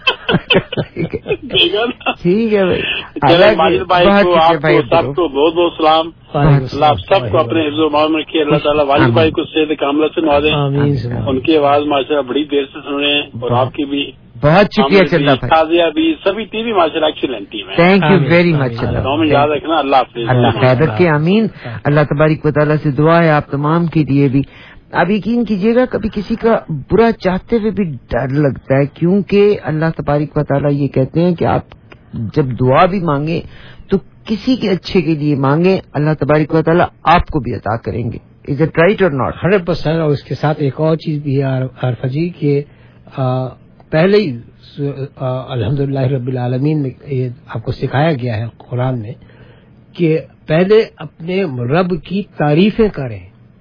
ठीक है भाई। माजिद भाई को, आपको सबको बहुत बहुत सलाम। अल्लाह सबको अपने हिफ्ज़-ओ-मान में रखिए। अल्लाह ताला वालिद भाई को सेहत कामिला से नवाजे। उनकी आवाज माशाल्लाह बड़ी देर से सुन रहे हैं और आपकी भी بہت شکریہ چلنا بھائی. تازیہ بھی سبھی ٹیم بھی ماشاء اللہ ایکسیلنٹ ٹیم ہے. Thank you very much. یاد رکھنا. اللہ حافظ. اللہ خیر رکھے. آمین. اللہ تبارک و تعالیٰ سے دعا ہے آپ تمام کے لیے بھی. اب یقین کیجیے گا کبھی کسی کا برا چاہتے ہوئے بھی ڈر لگتا ہے, کیونکہ اللہ تبارک و تعالیٰ یہ کہتے ہیں کہ آپ جب دعا بھی مانگیں تو کسی کے اچھے کے لیے مانگیں, اللہ تبارک و تعالیٰ آپ کو بھی عطا کریں گے. از اٹ رائٹ اور ناٹ؟ 100%. اور اس کے ساتھ ایک اور چیز بھی ہے عارفہ جی کہ پہلے ہی الحمدللہ رب العالمین میں یہ آپ کو سکھایا گیا ہے قرآن میں کہ پہلے اپنے رب کی تعریفیں کریں.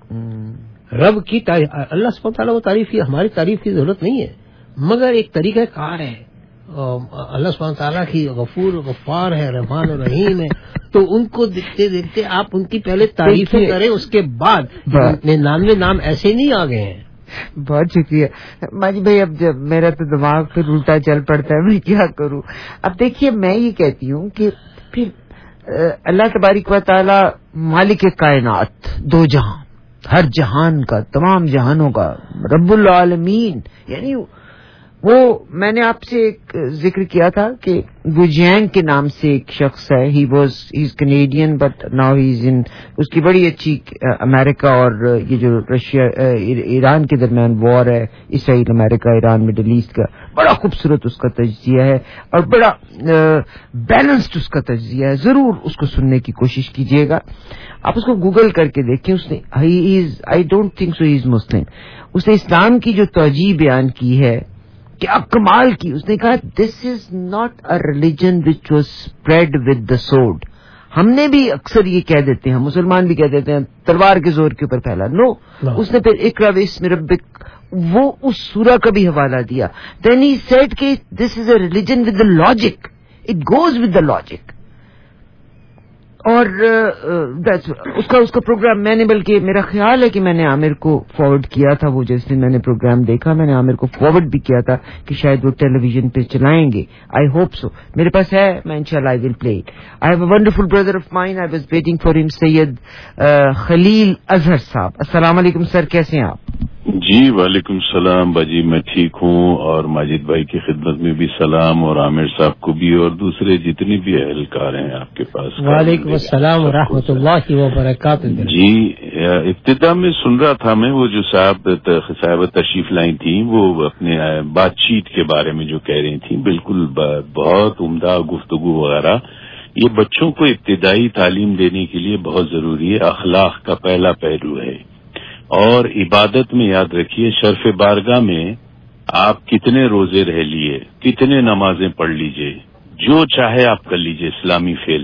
رب کی تعریف, اللہ سبحانہ وتعالیٰ کو تعریف کی, ہماری تعریف کی ضرورت نہیں ہے, مگر ایک طریقہ کار ہے. اللہ سبحانہ وتعالیٰ کی غفور غفار ہے, رحمان رحیم ہے, تو ان کو دیکھتے دیکھتے آپ ان کی پہلے تعریفیں کریں, اس کے بعد 99 نام ایسے نہیں آ گئے ہیں. بہت شکریہ ماجد بھائی. اب جب میرا تو دماغ پھر الٹا چل پڑتا ہے, میں کیا کروں. اب دیکھیے میں یہ کہتی ہوں کہ پھر اللہ تبارک و تعالیٰ مالک کائنات, دو جہاں, ہر جہان کا, تمام جہانوں کا رب العالمین, یعنی وہ میں نے آپ سے ایک ذکر کیا تھا کہ وجینگ کے نام سے ایک شخص ہے. He is Canadian but now he is in, اس کی بڑی اچھی امریکہ اور یہ جو رشیا ایران کے درمیان وار ہے, Israel America Iran Middle East کا, بڑا خوبصورت اس کا تجزیہ ہے اور بڑا بیلنسڈ اس کا تجزیہ ہے. ضرور اس کو سننے کی کوشش کیجیے گا. آپ اس کو گوگل کر کے دیکھیں. اس نے آئی ڈونٹ تھنک سو ہی از مسلم. اس نے اسلام کی جو توجیہ بیان کی ہے کیا کمال کی. اس نے کہا this is not a religion which was spread with the sword. ہم نے بھی اکثر یہ کہہ دیتے ہیں, مسلمان بھی کہہ دیتے ہیں تلوار کے زور کے اوپر پھیلا. نو, اس نے پھر اقرا باسم ربک وہ اس سورہ کا بھی حوالہ دیا. دین ہی سیڈ کہ this is a religion with the logic, it goes with the logic. اور اس کا پروگرام میں نے, بلکہ میرا خیال ہے کہ میں نے عامر کو فارورڈ کیا تھا. وہ جس دن میں نے پروگرام دیکھا میں نے عامر کو فارورڈ بھی کیا تھا کہ شاید وہ ٹیلی ویژن پہ چلائیں گے. I hope so. میرے پاس ہے, میں انشاءاللہ I will play it. I have a wonderful brother of mine, I was waiting for him, Syed خلیل اظہر صاحب. السلام علیکم سر, کیسے ہیں آپ؟ جی وعلیکم السلام باجی, میں ٹھیک ہوں. اور ماجد بھائی کی خدمت میں بھی سلام, اور عامر صاحب کو بھی, اور دوسرے جتنے بھی اہلکار ہیں آپ کے پاس. وعلیکم السلام ورحمۃ اللہ وبرکاتہ. جی ابتدا میں سن رہا تھا میں, وہ جو صاحب تشریف لائی تھیں وہ اپنے بات چیت کے بارے میں جو کہہ رہی تھیں, بالکل بہت عمدہ گفتگو وغیرہ. یہ بچوں کو ابتدائی تعلیم دینے کے لیے بہت ضروری ہے. اخلاق کا پہلا پہلو ہے. اور عبادت میں یاد رکھیے, شرف بارگاہ میں آپ کتنے روزے رہ لیے, کتنے نمازیں پڑھ لیجئے, جو چاہے آپ کر لیجئے اسلامی فعل,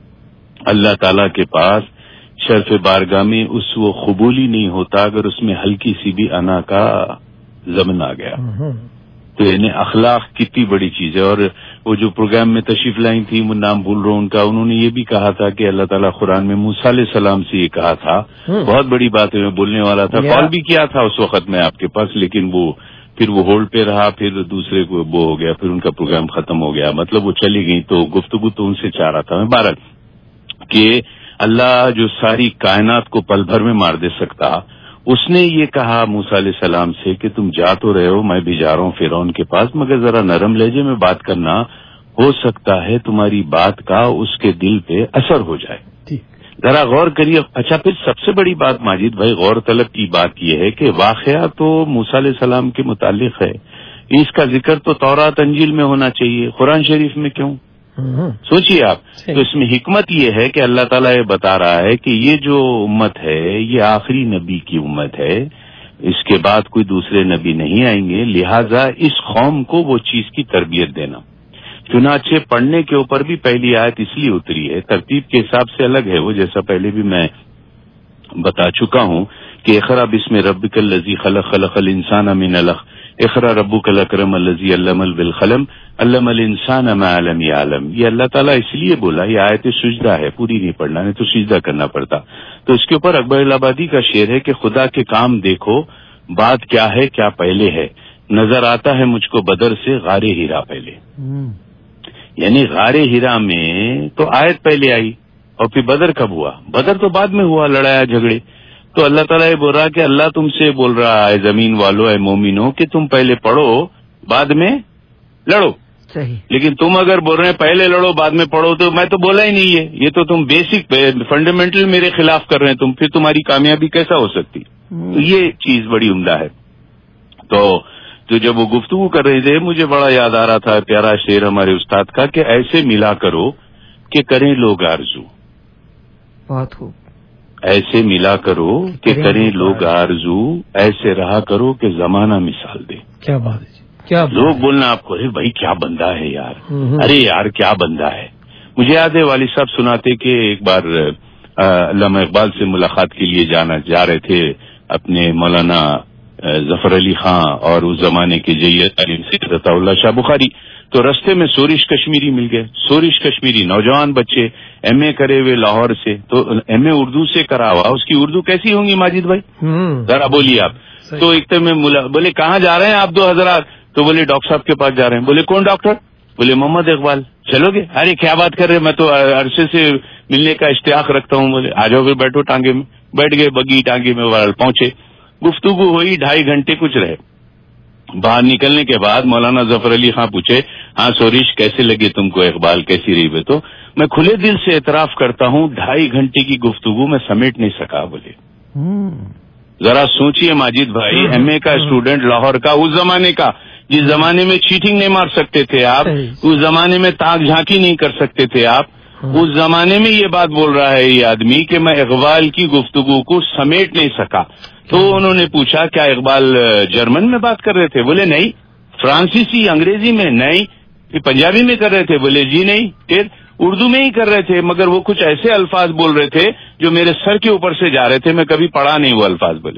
اللہ تعالیٰ کے پاس شرف بارگاہ میں اس وہ قبول ہی نہیں ہوتا اگر اس میں ہلکی سی بھی انا کا ضمن آ گیا. تو یعنی اخلاق کتنی بڑی چیز ہے. اور وہ جو پروگرام میں تشریف لائی تھی, وہ نام بھول رہا ہوں ان کا, انہوں نے یہ بھی کہا تھا کہ اللہ تعالیٰ قرآن میں موسیٰ علیہ السلام سے یہ کہا تھا. بہت بڑی بات ہے, میں بولنے والا تھا, کال بھی کیا تھا اس وقت میں آپ کے پاس, لیکن پھر وہ ہولڈ پہ رہا, پھر دوسرے کو وہ ہو گیا, پھر ان کا پروگرام ختم ہو گیا, مطلب وہ چلی گئی. تو گفتگو تو ان سے چاہ رہا تھا میں بہرحال کہ اللہ جو ساری کائنات کو پل بھر میں مار دے سکتا, اس نے یہ کہا موسیٰ علیہ السلام سے کہ تم جا تو رہے ہو, میں بھی جا رہا ہوں فرعون کے پاس, مگر ذرا نرم لہجے میں بات کرنا, ہو سکتا ہے تمہاری بات کا اس کے دل پہ اثر ہو جائے. ذرا غور کریے. اچھا, پھر سب سے بڑی بات ماجد بھائی غور طلب کی بات یہ ہے کہ واقعہ تو موسیٰ علیہ السلام کے متعلق ہے, اس کا ذکر تو تورات انجیل میں ہونا چاہیے, قرآن شریف میں کیوں؟ سوچیے آپ. تو اس میں حکمت یہ ہے کہ اللہ تعالیٰ یہ بتا رہا ہے کہ یہ جو امت ہے یہ آخری نبی کی امت ہے, اس کے بعد کوئی دوسرے نبی نہیں آئیں گے, لہذا اس قوم کو وہ چیز کی تربیت دینا. چنانچہ پڑھنے کے اوپر بھی پہلی آیت اس لیے اتری ہے, ترتیب کے حساب سے الگ ہے وہ, جیسا پہلے بھی میں بتا چکا ہوں کہ اقرأ بسم ربک الذی خلق, خلق الانسان من علق, اقرأ ربک الاکرم الذی علم بالقلم, علم الانسان ما لم یعلم. یہ اللہ تعالیٰ اس لیے بولا, یہ آیت سجدہ ہے, پوری نہیں پڑھنا, نہیں تو سجدہ کرنا پڑتا. تو اس کے اوپر اکبر الہآبادی کا شعر ہے کہ خدا کے کام دیکھو, بات کیا ہے کیا پہلے ہے, نظر آتا ہے مجھ کو بدر سے غار ہیرا پہلے. یعنی غار ہیرا میں تو آیت پہلے آئی, اور پھر بدر کب ہوا؟ بدر تو بعد میں ہوا, لڑایا جھگڑے. تو اللہ تعالیٰ یہ بول رہا کہ اللہ تم سے بول رہا ہے زمین والو, اے مومنو, کہ تم پہلے پڑھو, بعد میں لڑو. صحیح. لیکن تم اگر بول رہے ہیں پہلے لڑو بعد میں پڑھو، تو میں تو بولا ہی نہیں ہے. یہ تو تم بیسک فنڈامنٹل میرے خلاف کر رہے ہیں تم، پھر تمہاری کامیابی کیسا ہو سکتی؟ تو یہ چیز بڑی عمدہ ہے. تو جب وہ گفتگو کر رہے تھے مجھے بڑا یاد آ رہا تھا پیارا شعر ہمارے استاد کا کہ ایسے ملا کرو کہ کریں لوگ آرزو. بہت خوب. ایسے ملا کرو کہ کریں لوگ آرزو، ایسے رہا کرو کہ زمانہ مثال دے. کیا بات ہے. کیا لوگ بولنا آپ کو، ارے بھائی کیا بندہ ہے یار، ارے یار کیا بندہ ہے. مجھے یاد ہے والد صاحب سناتے کہ ایک بار علامہ اقبال سے ملاقات کے لیے جا رہے تھے اپنے مولانا ظفر علی خان اور اس زمانے کے جیت علیم سید عطا اللہ شاہ بخاری. تو رستے میں سورش کشمیری مل گئے. سورش کشمیری نوجوان بچے ایم اے کرے ہوئے لاہور سے، تو ایم اے اردو سے کرا ہوا، اس کی اردو کیسی ہوں گی ماجد بھائی ذرا بولیے آپ. تو ایک تو میں بولے کہاں جا رہے ہیں آپ 2 حضرات؟ تو بولے ڈاکٹر صاحب کے پاس جا رہے ہیں. بولے کون ڈاکٹر؟ بولے محمد اقبال. چلو گے؟ ارے کیا بات کر رہے ہیں، میں تو عرصے سے ملنے کا اشتیاق رکھتا ہوں. بولے آ جاؤ پھر بیٹھو ٹانگے میں. بیٹھ گئے بگی ٹانگے میں پہنچے. گفتگو ہوئی 2.5 گھنٹے کچھ رہے. باہر نکلنے کے بعد مولانا ظفر علی خان پوچھے ہاں سوریش کیسے لگے تم کو اقبال، کیسی رہی؟ تو میں کھلے دل سے اعتراف کرتا ہوں 2.5 گھنٹے کی گفتگو میں سمیٹ نہیں سکا. بولے ذرا سوچئے ماجد بھائی، ایم اے کا اسٹوڈنٹ لاہور کا، اس زمانے کا جس زمانے میں چیٹنگ نہیں مار سکتے تھے آپ، اس زمانے میں تاک جھانکی نہیں کر سکتے تھے آپ، اس زمانے میں یہ بات بول رہا ہے یہ آدمی کہ میں اقبال کی گفتگو کو سمیٹ نہیں سکا. تو انہوں نے پوچھا کیا اقبال جرمن میں بات کر رہے تھے؟ بولے نہیں. فرانسیسی انگریزی میں؟ نہیں. پھر پنجابی میں کر رہے تھے؟ بولے جی نہیں. پھر اردو میں ہی کر رہے تھے، مگر وہ کچھ ایسے الفاظ بول رہے تھے جو میرے سر کے اوپر سے جا رہے تھے، میں کبھی پڑھا نہیں وہ الفاظ. بولے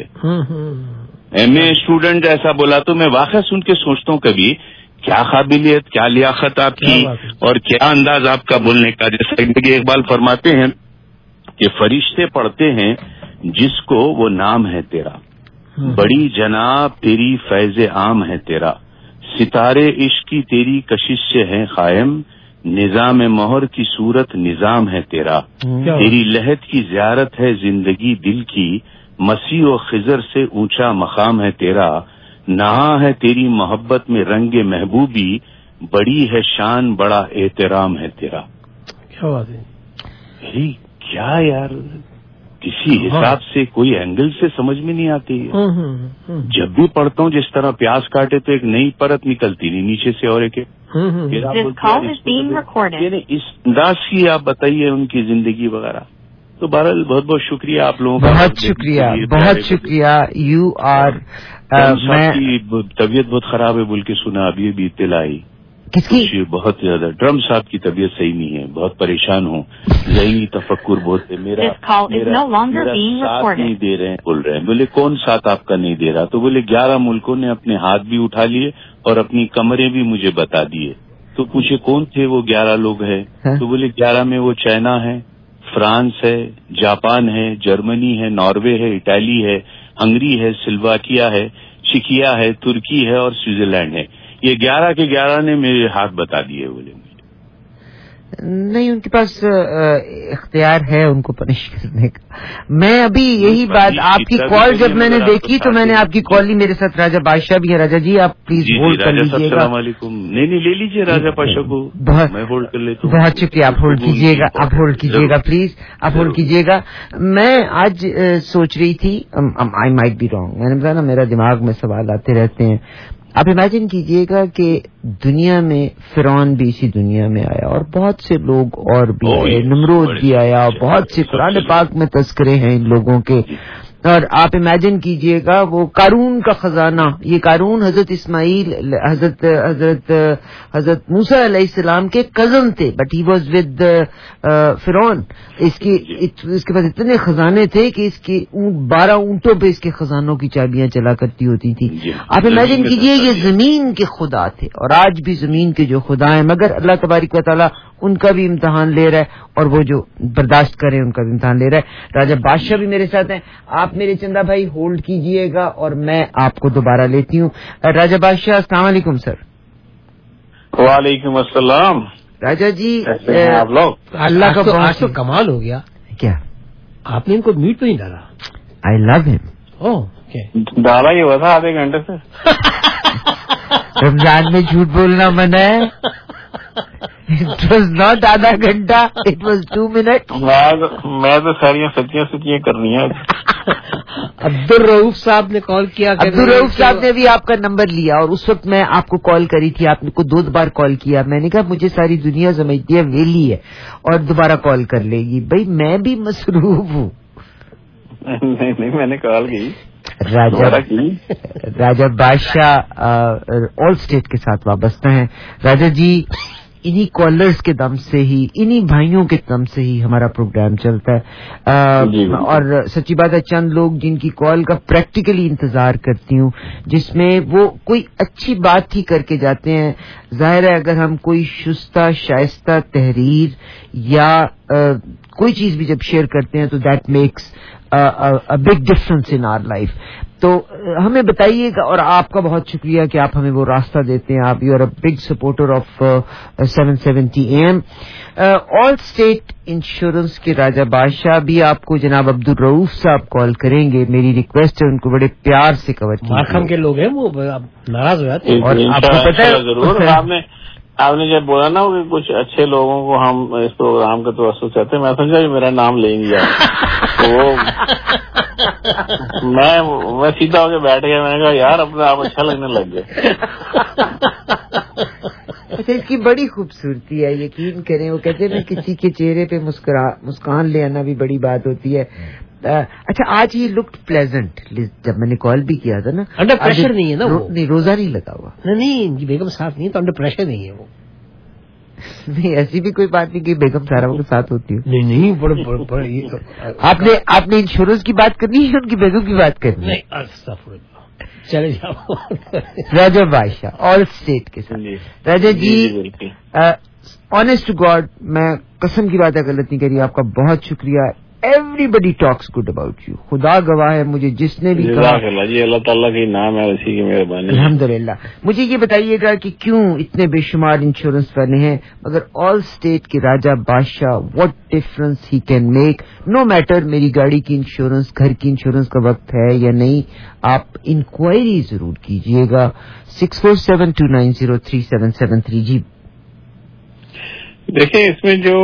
ایم اے اسٹوڈنٹ ایسا بولا تو میں واقعہ سن کے سوچتا ہوں کبھی کیا قابلیت، کیا لیاقت آپ کی اور کیا انداز آپ کا بولنے کا. جیسا کہ اقبال فرماتے ہیں کہ فرشتے پڑھتے ہیں جس کو وہ نام ہے تیرا، بڑی جناب تیری فیض عام ہے تیرا، ستارے عشق کی تیری کشش سے ہیں قائم، نظام مہر کی صورت نظام ہے تیرا، تیری لہد کی زیارت ہے زندگی دل کی، مسیح و خضر سے اونچا مقام ہے تیرا، نہا ہے تیری محبت میں رنگ محبوبی، بڑی ہے شان بڑا احترام ہے تیرا. کیا بات ہے. کیا یار، کسی حساب سے کوئی اینگل سے سمجھ میں نہیں آتی ہے. جب بھی پڑھتا ہوں جس طرح پیاز کاٹے تو ایک نئی پرت نکلتی نہیں نیچے سے اور ایک اس انداز کی آپ بتائیے ان کی زندگی وغیرہ. تو بہرحال بہت بہت شکریہ آپ لوگوں کا. بہت شکریہ، بہت شکریہ. یو آر کی طبیعت بہت خراب ہے بول کے سنا، ابھی بھی اطلاع آئی. کس کی؟ بہت زیادہ ڈرم صاحب کی طبیعت صحیح نہیں ہے، بہت پریشان ہوں، ذہنی تفکر بہت ہے. میرا ساتھ نہیں دے رہے ہیں بول رہے ہیں. بولے کون ساتھ آپ کا نہیں دے رہا؟ تو بولے 11 ملکوں نے اپنے ہاتھ بھی اٹھا لیے اور اپنی کمریں بھی مجھے بتا دیے. تو پوچھے کون تھے وہ 11 لوگ ہیں؟ تو بولے 11 میں وہ چائنا ہے، فرانس ہے، جاپان ہے، جرمنی ہے، ناروے ہے، اٹالی ہے، ہنگری ہے، سلواکیا ہے، چیکیا ہے، ترکی ہے اور سوئٹزرلینڈ ہے. یہ 11 کے 11 نے میرے ہاتھ بتا دیے. بولے نہیں، ان کے پاس اختیار ہے ان کو پنش کرنے کا. میں ابھی یہی بات آپ کی کال جب میں نے دیکھی تو میں نے آپ کی کال لی. میرے ساتھ راجہ بادشاہ بھی ہے. راجہ جی آپ پلیز ہولڈ کر لیجیے گا. السلام علیکم. نہیں لے لیجیے راجہ پاشا کو، میں ہولڈ کر لیتا ہوں. بہت شکریہ. آپ ہولڈ کیجیے گا، آپ ہولڈ کیجیے گا پلیز، آپ ہولڈ کیجیے گا. میں آج سوچ رہی تھی، آئی مائٹ بی رانگ، میں نے بتایا نا میرا دماغ میں سوال آتے رہتے ہیں. آپ امیجن کیجئے گا کہ دنیا میں فرعون بھی اسی دنیا میں آیا اور بہت سے لوگ اور بھی آئے، نمرود بھی آیا اور بہت سے قرآن پاک میں تذکرے ہیں ان لوگوں کے. اور آپ امیجن کیجئے گا وہ قارون کا خزانہ، یہ قارون حضرت اسماعیل حضرت موسیٰ علیہ السلام کے کزن تھے، بٹ ہی واز ود فرعون. اس کے پاس اتنے خزانے تھے کہ اس کے 12 اونٹوں پہ اس کے خزانوں کی چابیاں چلا کرتی ہوتی تھی. آپ امیجن کیجئے یہ زمین کے خدا تھے اور آج بھی زمین کے جو خدا ہیں، مگر اللہ تبارک و تعالیٰ ان کا بھی امتحان لے رہا ہے اور وہ جو برداشت کریں ان کا بھی امتحان لے رہا ہے. راجہ بادشاہ بھی میرے ساتھ ہیں. آپ میرے چندہ بھائی ہولڈ کیجئے گا اور میں آپ کو دوبارہ لیتی ہوں. راجہ بادشاہ السلام علیکم سر. وعلیکم السلام. راجہ جی آپ لوگ اللہ کا آج تو کمال ہو گیا. کیا آپ نے ان کو میٹ پہ نہیں ڈالا؟ آئی لو ہم. ڈالا ہی ہوا تھا آدھے گھنٹے سے. رمضان میں جھوٹ بولنا منع ہے. It was not آدھا گھنٹہ, it was 2 minutes. میں تو ساری سچیاں کرنی ہیں. عبدالرؤف صاحب نے کال کیا. عبدالرؤف صاحب نے بھی آپ کا نمبر لیا اور اس وقت میں آپ کو کال کری تھی. آپ نے کو 2 بار کال کیا. میں نے کہا مجھے ساری دنیا سمجھتی ہے ویلی ہے اور دوبارہ کال کر لے گی. بھائی میں بھی مصروف ہوں. نہیں میں نے کال کی. راجہ بادشاہ آل اسٹیٹ کے ساتھ وابستہ ہیں. راجہ جی انہی کالرز کے دم سے ہی, انہی بھائیوں کے دم سے ہی ہمارا پروگرام چلتا ہے. اور سچی بات ہے چند لوگ جن کی کال کا پریکٹیکلی انتظار کرتی ہوں, جس میں وہ کوئی اچھی بات ہی کر کے جاتے ہیں. ظاہر ہے اگر ہم کوئی شستہ شائستہ تحریر یا کوئی چیز بھی جب شیئر کرتے ہیں تو that makes a big difference in our life. تو ہمیں بتائیے گا, اور آپ کا بہت شکریہ کہ آپ ہمیں وہ راستہ دیتے ہیں. آپ you are a big supporter of 770 AM. Allstate insurance کے راجہ بادشاہ بھی آپ کو جناب عبدالرؤف صاحب کال کریں گے. میری ریکویسٹ ہے ان کو بڑے پیار سے کور کیجیے. ماکھن کے لوگ ہیں وہ ناراض ہو جاتے ہیں. اور آپ کو پتہ ہے ضرور آپ نے جب بولا نا کہ کچھ اچھے لوگوں کو ہم اس پروگرام کا توسط چاہتے ہیں, میں سمجھا کہ میرا نام لیں گے. تو میں سیدھا ہو کے بیٹھ گیا. میں نے کہا یار اپنے آپ اچھا لگنے لگ گئے. اچھا اس کی بڑی خوبصورتی ہے, یقین کریں. وہ کہتے ہیں کسی کے چہرے پہ مسکان لے آنا بھی بڑی بات ہوتی ہے. اچھا آج یہ لکڈ پلیزنٹ. جب میں نے کال بھی کیا تھا نا, انڈر پریشر نہیں ہے نا, نہیں روزہ نہیں لگا ہوا. نہیں بیگم صاحب نہیں تو انڈر پریشر نہیں ہے وہ. نہیں ایسی بھی کوئی بات نہیں کہ بیگم سارا کے ساتھ ہوتی ہے. نہیں آپ نے انشورنس کی بات کرنی ہے, ان کی بیگم کی بات کرنی ہے. چلے جاؤ. راجہ بادشاہ آل اسٹیٹ کے ساتھ. Raja ji honest to God میں قسم کی بات ہے غلط نہیں کری. آپ کا بہت شکریہ. Everybody talks good about you. خدا گواہ ہے مجھے جس نے بھی کہا. جی اللہ تعالیٰ کی نام ہے, اسی کی مہربانی. الحمدللہ. مجھے یہ بتائیے گا کہ کیوں اتنے بے شمار انشورنس والے ہیں مگر آل اسٹیٹ کے Raja Badshah what difference he can make. No matter میری گاڑی کی انشورنس, گھر کی انشورنس کا وقت ہے یا نہیں, آپ انکوائری ضرور کیجیے گا. 6472903773. جی دیکھیں اس میں جو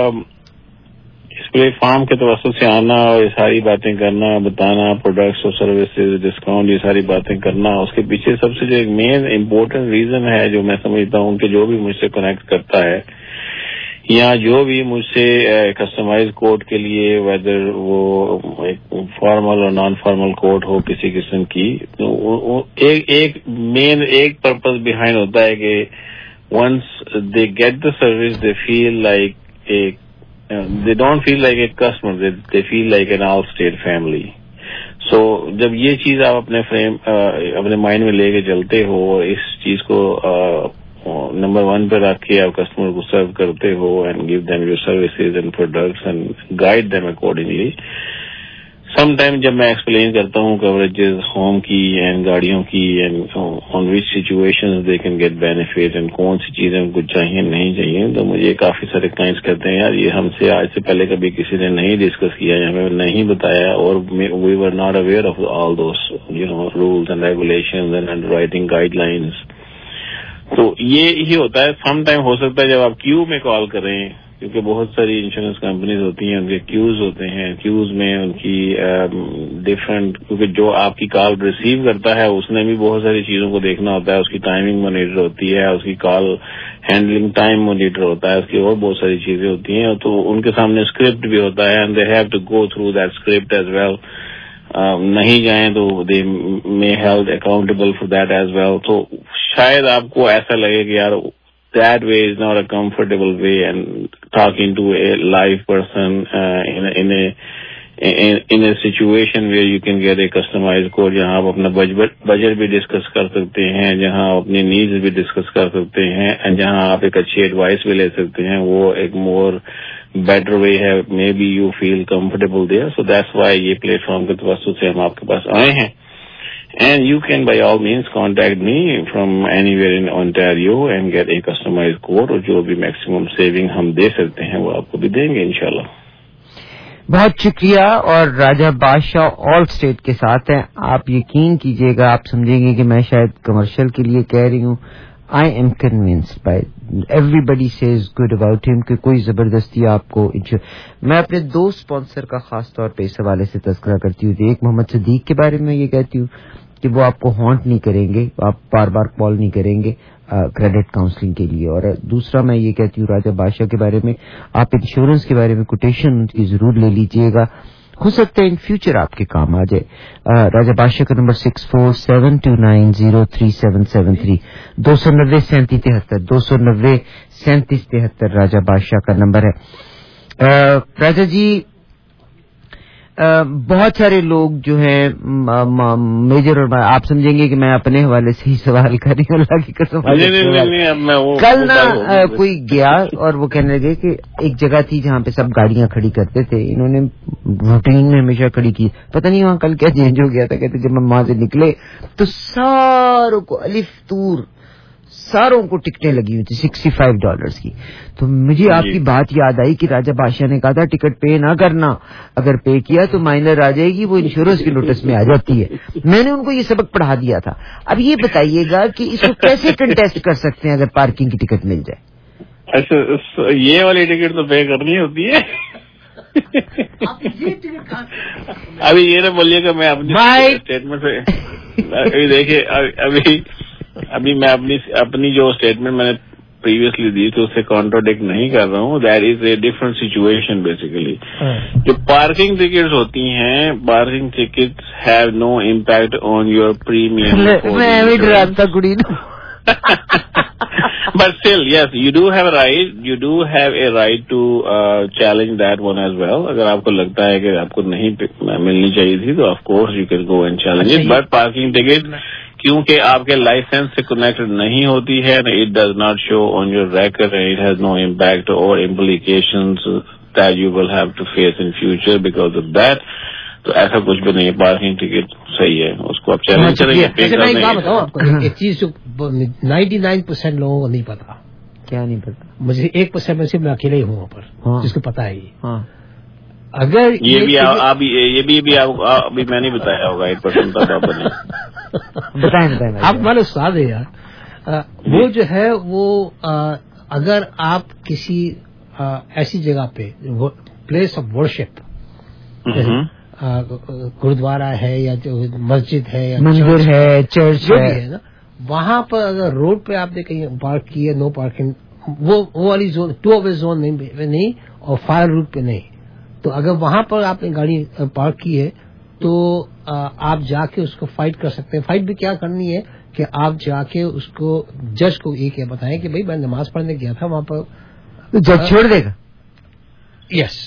پلیٹ فارم کے توسط سے آنا اور یہ ساری باتیں کرنا, بتانا پروڈکٹس اور سروسز, ڈسکاؤنٹ, یہ ساری باتیں کرنا, اس کے پیچھے سب سے جو ایک مین امپورٹنٹ ریزن ہے جو میں سمجھتا ہوں کہ جو بھی مجھ سے کنیکٹ کرتا ہے یا جو بھی مجھ سے کسٹمائز کوڈ کے لیے ویدر وہ ایک فارمل اور نان فارمل کوڈ ہو کسی قسم کی, تو ایک مین ایک پرپز بیہائنڈ ہوتا ہے کہ once they get the service they feel like they don't feel like a customer, they feel like an all-state family. So جب یہ چیز آپ اپنے مائنڈ میں لے کے چلتے ہو, اس چیز کو نمبر 1 پہ رکھ کے آپ کسٹمر کو سرو کرتے ہو and give them your services and products and guide them accordingly. Some time جب میں ایکسپلین کرتا ہوں کوریجز ہوم کی اینڈ گاڑیوں کی and on which situation they can get benefit and کون سی چیزیں ان کو چاہیے نہیں چاہیے, تو مجھے کافی سارے کلائنٹس کہتے ہیں یار یہ ہم سے آج سے پہلے کبھی کسی نے نہیں ڈسکس کیا یا ہمیں نہیں بتایا, اور we were not aware of all those rules and regulations and underwriting guidelines. تو یہ ہوتا ہے. سم ٹائم ہو سکتا ہے جب آپ کیو میں کال کریں, کیونکہ بہت ساری انشورنس کمپنیز ہوتی ہیں, ان کے کیوز ہوتے ہیں, کیوز میں ان کی ڈفرینٹ, کیونکہ جو آپ کی کال ریسیو کرتا ہے اس نے بھی بہت ساری چیزوں کو دیکھنا ہوتا ہے, اس کی ٹائمنگ مانیٹر ہوتی ہے, اس کی کال ہینڈلنگ ٹائم مانیٹر ہوتا ہے, اس کی اور بہت ساری چیزیں ہوتی ہیں, تو ان کے سامنے اسکرپٹ بھی ہوتا ہے and they have to go through that script as well. نہیں جائیں تو they may held accountable for that as well. تو شاید آپ کو ایسا لگے کہ یار that way is not a comfortable way, and talking to a live person in a situation where you can get a customized code, جہاں آپ اپنا بجٹ بھی ڈسکس کر سکتے ہیں, جہاں اپنی نیڈز بھی ڈسکس کر سکتے ہیں, and جہاں آپ ایک اچھی ایڈوائس بھی لے سکتے ہیں, وہ ایک مور بیٹر وے ہے. Maybe you feel comfortable there. So that's why یہ پلیٹ فارم کے توسط سے ہم آپ کے پاس آئے ہیں. And you can by all means contact me from anywhere in Ontario and get a customized quote, اور جو بھی میکسیمم سیونگ ہم دے سکتے ہیں وہ آپ کو بھی دیں گے انشاءاللہ. بہت شکریہ. اور راجہ بادشاہ آل اسٹیٹ کے ساتھ ہیں. آپ یقین کیجئے گا, آپ سمجھیں گے کہ میں شاید کمرشل کے لیے کہہ رہی ہوں. I am convinced by everybody says good about him کہ کوئی زبردستی آپ کو. میں اپنے 2 اسپانسر کا خاص طور پہ اس حوالے سے تذکرہ کرتی ہوں. ایک محمد صدیق کے بارے میں یہ کہتی ہوں کہ وہ آپ کو ہانٹ نہیں کریں گے, آپ بار بار کال نہیں کریں گے کریڈٹ کاؤنسلنگ کے لیے. اور دوسرا میں یہ کہتی ہوں راجہ بادشاہ کے بارے میں, آپ انشورنس کے بارے میں کوٹیشن کی ضرور لے لیجئے گا, ہو سکتا ہے ان فیوچر آپ کے کام آ جائے. راجہ بادشاہ کا نمبر 6472903773 290-3773 290-3773 راجہ بادشاہ کا نمبر ہے. راجہ جی بہت سارے لوگ جو ہیں میجر, اور آپ سمجھیں گے کہ میں اپنے حوالے سے ہی سوال کر رہی ہوں, اللہ کی قسم. کل نا کوئی گیا اور وہ کہنے لگے کہ ایک جگہ تھی جہاں پہ سب گاڑیاں کھڑی کرتے تھے, انہوں نے روٹین میں ہمیشہ کھڑی کی, پتہ نہیں وہاں کل کیا چینج ہو گیا تھا. کہتے جب ہم وہاں سے نکلے تو ساروں کو الف تور ساروں کو ٹکٹیں لگی ہوئی تھی $65 کی. تو مجھے آپ کی بات یاد آئی کہ راجہ بادشاہ نے کہا تھا ٹکٹ پے نہ کرنا, اگر پے کیا تو مائنر آ جائے گی, وہ انشورنس کی نوٹس میں آ جاتی ہے. میں نے ان کو یہ سبق پڑھا دیا تھا. اب یہ بتائیے گا کہ اس کو کیسے کنٹیسٹ کر سکتے ہیں اگر پارکنگ کی ٹکٹ مل جائے؟ اچھا یہ والی ٹکٹ تو پے کرنی ہوتی ہے. ابھی یہ نہ بولیے کہ میں اپنی اسٹیٹمنٹ سے دیکھیے ابھی میں اپنی جو اسٹیٹمنٹ میں نے پریویسلی دی تھی اس سے کانٹراڈکٹ نہیں کر رہا ہوں. That is a different situation. Basically جو پارکنگ ٹکٹس ہوتی ہیں, parking tickets have no impact on your premium. But still, yes, you do have a right to challenge that one as well. اگر آپ کو لگتا ہے کہ آپ کو نہیں ملنی چاہیے تھی تو of course you can go and challenge it. But parking ticket کیونکہ آپ کے لائسنس سے کنیکٹڈ نہیں ہوتی ہے, it does not show on your record and it has no impact or implications that you will have to face in future because of that. تو ایسا کچھ بھی نہیں ہے, پارکنگ ٹکٹ صحیح ہے, اس کو آپ چیلنج کریں گے. میں بات بتاؤں آپ کو, ایک چیز جو 99% لوگوں کو نہیں پتا. کیا نہیں پتا؟ مجھے 1% میں صرف میں اکیلے ہی ہوں وہاں پر جس کو پتا ہے. اگر یہ بھی ابھی میں نہیں بتایا ہوگا 1% تک آپ نے بتائیں آپ ہمارے استاد ہیں یار. وہ جو ہے وہ اگر آپ کسی ایسی جگہ پہ پلیس آف ورشپ گرودوارا ہے یا جو مسجد ہے یا مندر ہے, چرچ ہے نا, وہاں پر اگر روڈ پہ آپ نے کہیں پارک کی ہے, نو پارکنگ, وہ والی زون 2 وے زون نہیں اور فائر روٹ پہ نہیں, تو اگر وہاں پر آپ نے گاڑی پارک کی ہے تو آپ جا کے اس کو فائٹ کر سکتے ہیں. فائٹ بھی کیا کرنی ہے کہ آپ جا کے اس کو جج کو یہ بتائیں کہ بھائی میں نماز پڑھنے گیا تھا وہاں پر, جج چھوڑ دے گا. یس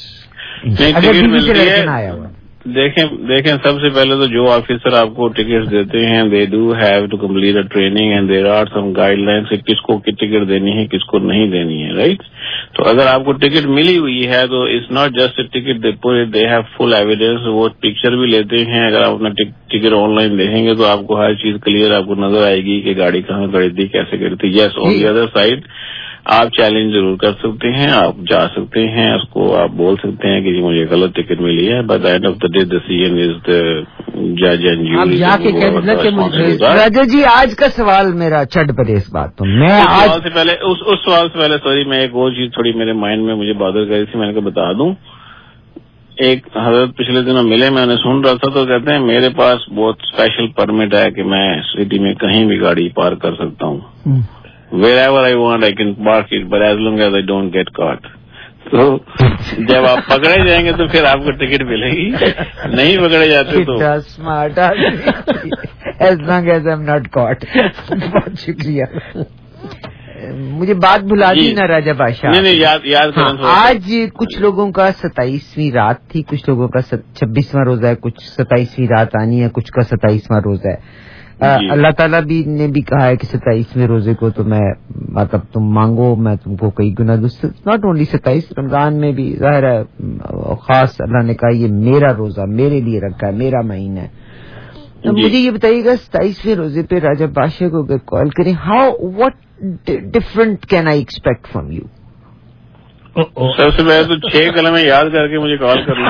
دیکھیں سب سے پہلے تو جو آفیسر آپ کو ٹکٹ دیتے ہیں they do have to complete a training and there are some guidelines کہ کس کو ٹکٹ دینی ہے کس کو نہیں دینی ہے, رائٹ. تو اگر آپ کو ٹکٹ ملی ہوئی ہے تو it's not just a ticket, they have full evidence. وہ پکچر بھی لیتے ہیں, اگر آپ اپنا ٹکٹ آن لائن دیکھیں گے تو آپ کو ہر چیز کلیئر آپ کو نظر آئے گی کہ گاڑی کہاں کھڑی تھی, کیسے کھڑی تھی. Yes, on the other side آپ چیلنج ضرور کر سکتے ہیں, آپ جا سکتے ہیں, اس کو آپ بول سکتے ہیں کہ مجھے غلط ٹکٹ ملی ہے, but end of the day decision is the جج اینڈ جوری. راجا جی آج کا سوال میرا چھٹ پڑے اس بات تو میں اس سوال سے پہلے سوری میں ایک اور چیز تھوڑی میرے مائنڈ میں مجھے بادر کر رہی تھی, میں نے بتا دوں. ایک حضرت پچھلے دنوں ملے, میں نے سن رہا تھا تو کہتے ہیں میرے پاس بہت اسپیشل پرمٹ ہے کہ میں سٹی میں کہیں بھی گاڑی پارک کر سکتا ہوں. Wherever I want, I can park it, but as long as I don't get caught. تو جب آپ پکڑے جائیں گے تو پھر آپ کو ٹکٹ ملے گی, نہیں پکڑے جاتے تو smart as long as I'm not caught. بہت شکریہ. مجھے بات بھلا دی نا راجہ بادشاہ. نہیں یاد کریں. آج کچھ لوگوں کا 27ویں رات تھی, کچھ لوگوں کا 26واں روزہ ہے, کچھ 27ویں رات آنی ہے, کچھ کا 27واں روزہ ہے. اللہ تعالیٰ بھی نے بھی کہا ہے کہ 27ویں روزے کو تو میں مطلب تم مانگو میں تم کو کئی گنا دوں. ناٹ اونلی 27 رمضان میں بھی ظاہر ہے خاص اللہ نے کہا یہ میرا روزہ میرے لیے رکھا ہے, میرا مہینہ ہے. مجھے یہ بتائیے گا 27ویں روزے پہ راجہ بادشاہ کو اگر کال کریں, how what different can I expect from you? सबसे पहले तो 6 कलमे याद करके मुझे कॉल कर लो।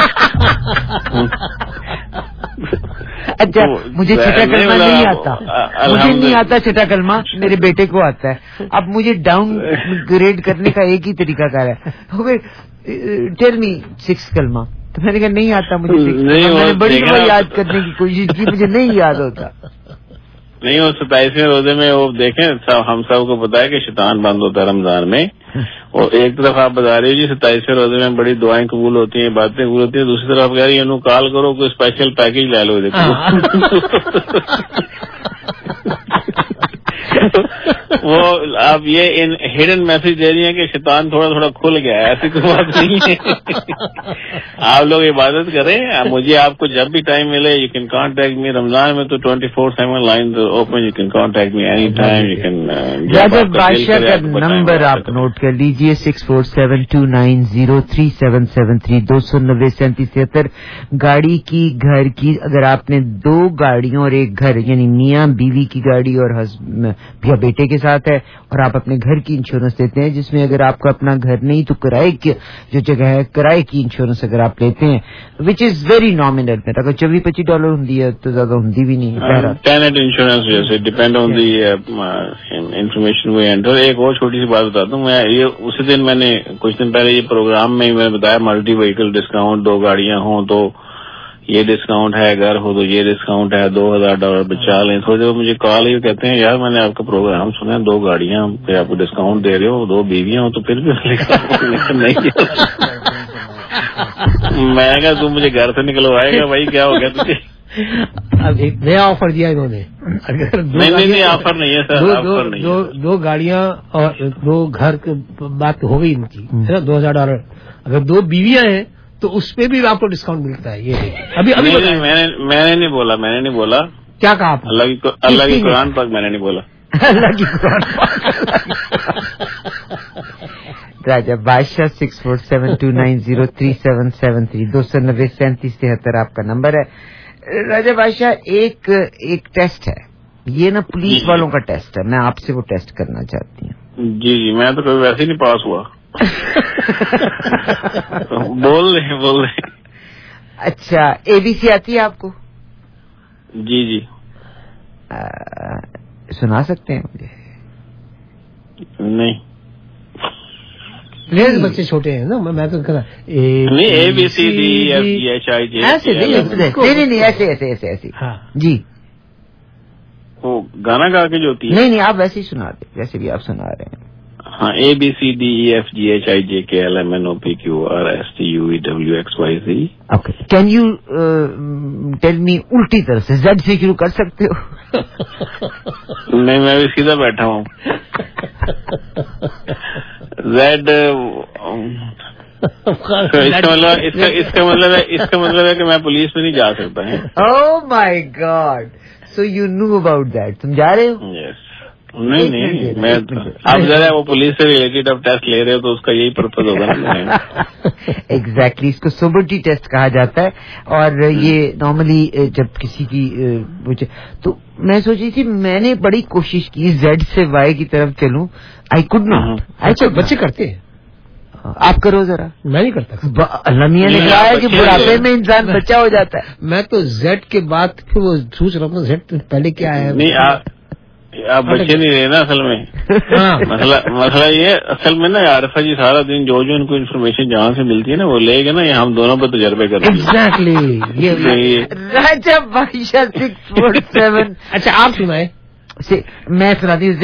अच्छा, मुझे छठा कलमा नहीं आता, मुझे नहीं आता छठा कलमा, मेरे बेटे को आता है। अब मुझे डाउन ग्रेड करने का एक ही तरीका कार है, टेल मी 6 कलमा। तो मैंने कहा नहीं आता मुझे 6 कलमा। मैंने बड़ी बार याद करने की कोशिश की, मुझे नहीं याद होता। नहीं, वो 27वें रोजे में वो देखें, हम सब को पता है कि शैतान बंद होता है रमजान में। और एक तरफ आप बता रहे हो जी 27वें रोजे में बड़ी दुआएं कबूल होती हैं, बातें कबूल होती हैं, दूसरी तरफ आप कह रही है कॉल करो, कोई स्पेशल पैकेज ले लो। वो आप ये इन हिडन मैसेज दे रही हैं कि शैतान थोड़ा थोड़ा खुल गया है, ऐसी कोई बात नहीं है। आप लोग इबादत करें, मुझे आपको जब भी टाइम मिले you can contact me. Ramzan में तो 24/7 line open, you can contact me any time, you can. Raja Badshah का नंबर आप नोट कर लीजिए 6472903773 290-3773। गाड़ी की, घर की, अगर आपने 2 गाड़ियों और एक घर, यानी मियाँ बीवी की गाड़ी और या बेटे के साथ है, और आप अपने घर की इंश्योरेंस देते हैं, जिसमें अगर आपका अपना घर नहीं तो किराए की जो जगह है किराए की इंश्योरेंस अगर आप लेते हैं, विच इज वेरी नॉमिनल, मेरा अगर $24-25 होती है तो ज्यादा होती भी नहीं है। टेनेंट इंश्योरेंस जैसे depend on the information we enter. एक और छोटी सी बात बताता हूँ, मैं ये उसी दिन मैंने कुछ दिन पहले ये प्रोग्राम में मैंने बताया मल्टी व्हीकल डिस्काउंट, 2 गाड़ियां हों तो ये डिस्काउंट है, घर हो तो ये डिस्काउंट है, $2000 बचा लें। थोड़ी देर मुझे कॉल ही कहते हैं यार मैंने आपका प्रोग्राम सुना, 2 गाड़ियां पे आपको डिस्काउंट दे रहे हो, 2 बीवियां हो तो फिर भी नहीं। मैं कहा तू मुझे घर से निकलवाएगा भाई, क्या हो गया तुझे? अब एक नया ऑफर दिया इन्होंने, अगर नहीं ऑफर नहीं है सर, 2 गाड़ियां और 2 घर की बात हो गई इनकी, है ना, $2000। अगर 2 बीवियां हैं तो उस पे भी आपको डिस्काउंट मिलता है। ये अभी मैंने नहीं बोला। क्या कहा आपने? अल्लाह की कुरान पर मैंने नहीं बोला। अल्लाह की कुरान राजा बादशाह 6472903773 290-3773 आपका नंबर है। राजा बादशाह एक टेस्ट है, ये ना पुलिस वालों का टेस्ट है, मैं आपसे वो टेस्ट करना चाहती हूँ। जी, मैं तो कभी वैसे ही नहीं पास हुआ। बोल रहे। अच्छा, ABC आती है आपको? जी। सुना सकते हैं मुझे? नहीं, बच्चे छोटे हैं ना, मैं तो कहना नहीं ABCDEFGHIJ ऐसे नहीं, ऐसे। हाँ जी, वो गाना गा के जो होती है। नहीं, आप वैसे ही सुना दे जैसे भी आप सुना रहे हैं। हाँ, ABCDEFGHIJKLMNOPQRSTUVWXYZ। Okay, can you tell me उल्टी तरह से Z से शुरू कर सकते हो? नहीं, मैं भी सीधा बैठा हूँ। Z इसका मतलब है कि मैं पुलिस में नहीं जा सकता है। Oh my God, so you know about that, तुम जा रहे हो? यस। नहीं, मैं आप जरा वो पुलिस से रिलेटेड अब टेस्ट ले रहे हो तो उसका यही पर्पज होगा ना। एग्जैक्टली, इसको सोबरिटी टेस्ट कहा जाता है, और ये नॉर्मली जब किसी की तो मैं सोची थी, मैंने बड़ी कोशिश की Z से Y की तरफ चलूं, आई कुड नॉट। अच्छा, बच्चे करते हैं, आप करो जरा। मैं नहीं करता। अल्लाह मियां ने कहा है कि बुढ़ापे में इंसान बच्चा हो जाता है। मैं तो Z के बाद फिर वो सोच रहा हूँ Z पहले क्या है। नहीं, आप बच्चे नहीं रहे ना असल में। मसला ये असल में ना आरिफा जी सारा दिन जो इनको इन्फॉर्मेशन जहाँ से मिलती है ना वो लेके ना ये हम दोनों पर तजर्बे करते हैं। एग्जैक्टली, ये राजा बादशाह 647। अच्छा, आप सुनाए। मैं सुनाती हूँ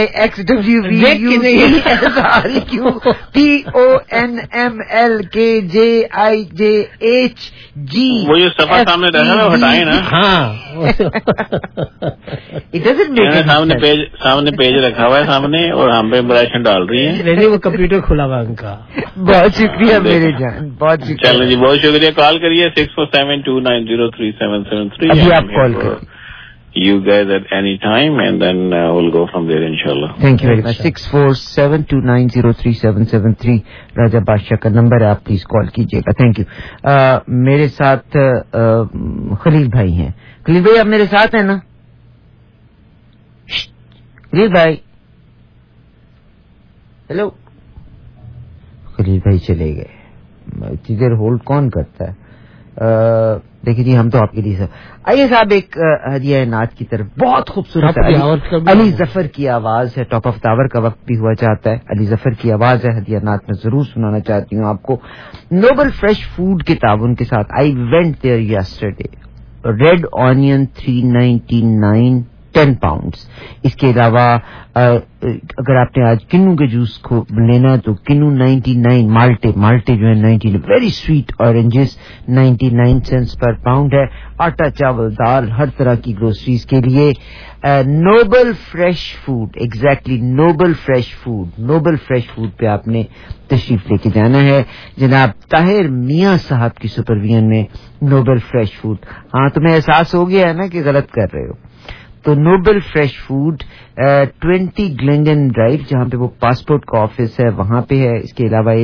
ZYXWVUTONMLKJIJHG। वो जो सफा सामने रहा है हटाए ना। हाँ, सामने पेज रखा हुआ है सामने, और हम पे इम्प्रेशन डाल रही है। नहीं, वो कंप्यूटर खुला हुआ उनका। बहुत शुक्रिया मेरे जान, बहुत शुक्रिया। चलो जी, बहुत शुक्रिया। कॉल करिए 6472903773। अभी आप कॉल करिए। You guys at any time, and then we'll go from there, inshallah. Thank you very much. 6472903773 राजा बादशाह का नंबर है, आप प्लीज कॉल कीजिएगा। Thank you. मेरे साथ खलील भाई हैं। खलील भाई, आप मेरे साथ हैं ना? खलील भाई, हेलो خلیل بھائی چلے گئے, اتنی دیر ہولڈ کون کرتا ہے؟ دیکھیں جی ہم تو آپ کے لیے سب آئیے صاحب ایک ہدیہ نعت کی طرف. بہت خوبصورت علی ظفر کی آواز ہے, ٹاپ آف داور کا وقت بھی ہوا چاہتا ہے, علی ظفر کی آواز ہے, ہدیہ نعت میں ضرور سنانا چاہتی ہوں آپ کو. نوبل فریش فوڈ کے تعاون کے ساتھ I went there yesterday, red onion 399 10 pounds. اس کے علاوہ اگر آپ نے آج کنو کے جوس کو لینا تو کنو 99, مالٹے جو ہے 90, very sweet oranges 99 cents per pound ہے. آٹا, چاول, دال, ہر طرح کی گروسریز کے لیے Noble Fresh Food, exactly Noble Fresh Food پہ آپ نے تشریف لے کے جانا ہے. جناب طاہر میاں صاحب کی سپرویژن میں نوبل فریش فوڈ. ہاں تمہیں احساس ہو گیا ہے نا کہ غلط کر رہے ہو. تو نوبل فریش فوڈ 20 گلنگن ڈرائیو, جہاں پہ وہ پاسپورٹ کا آفس ہے وہاں پہ ہے. اس کے علاوہ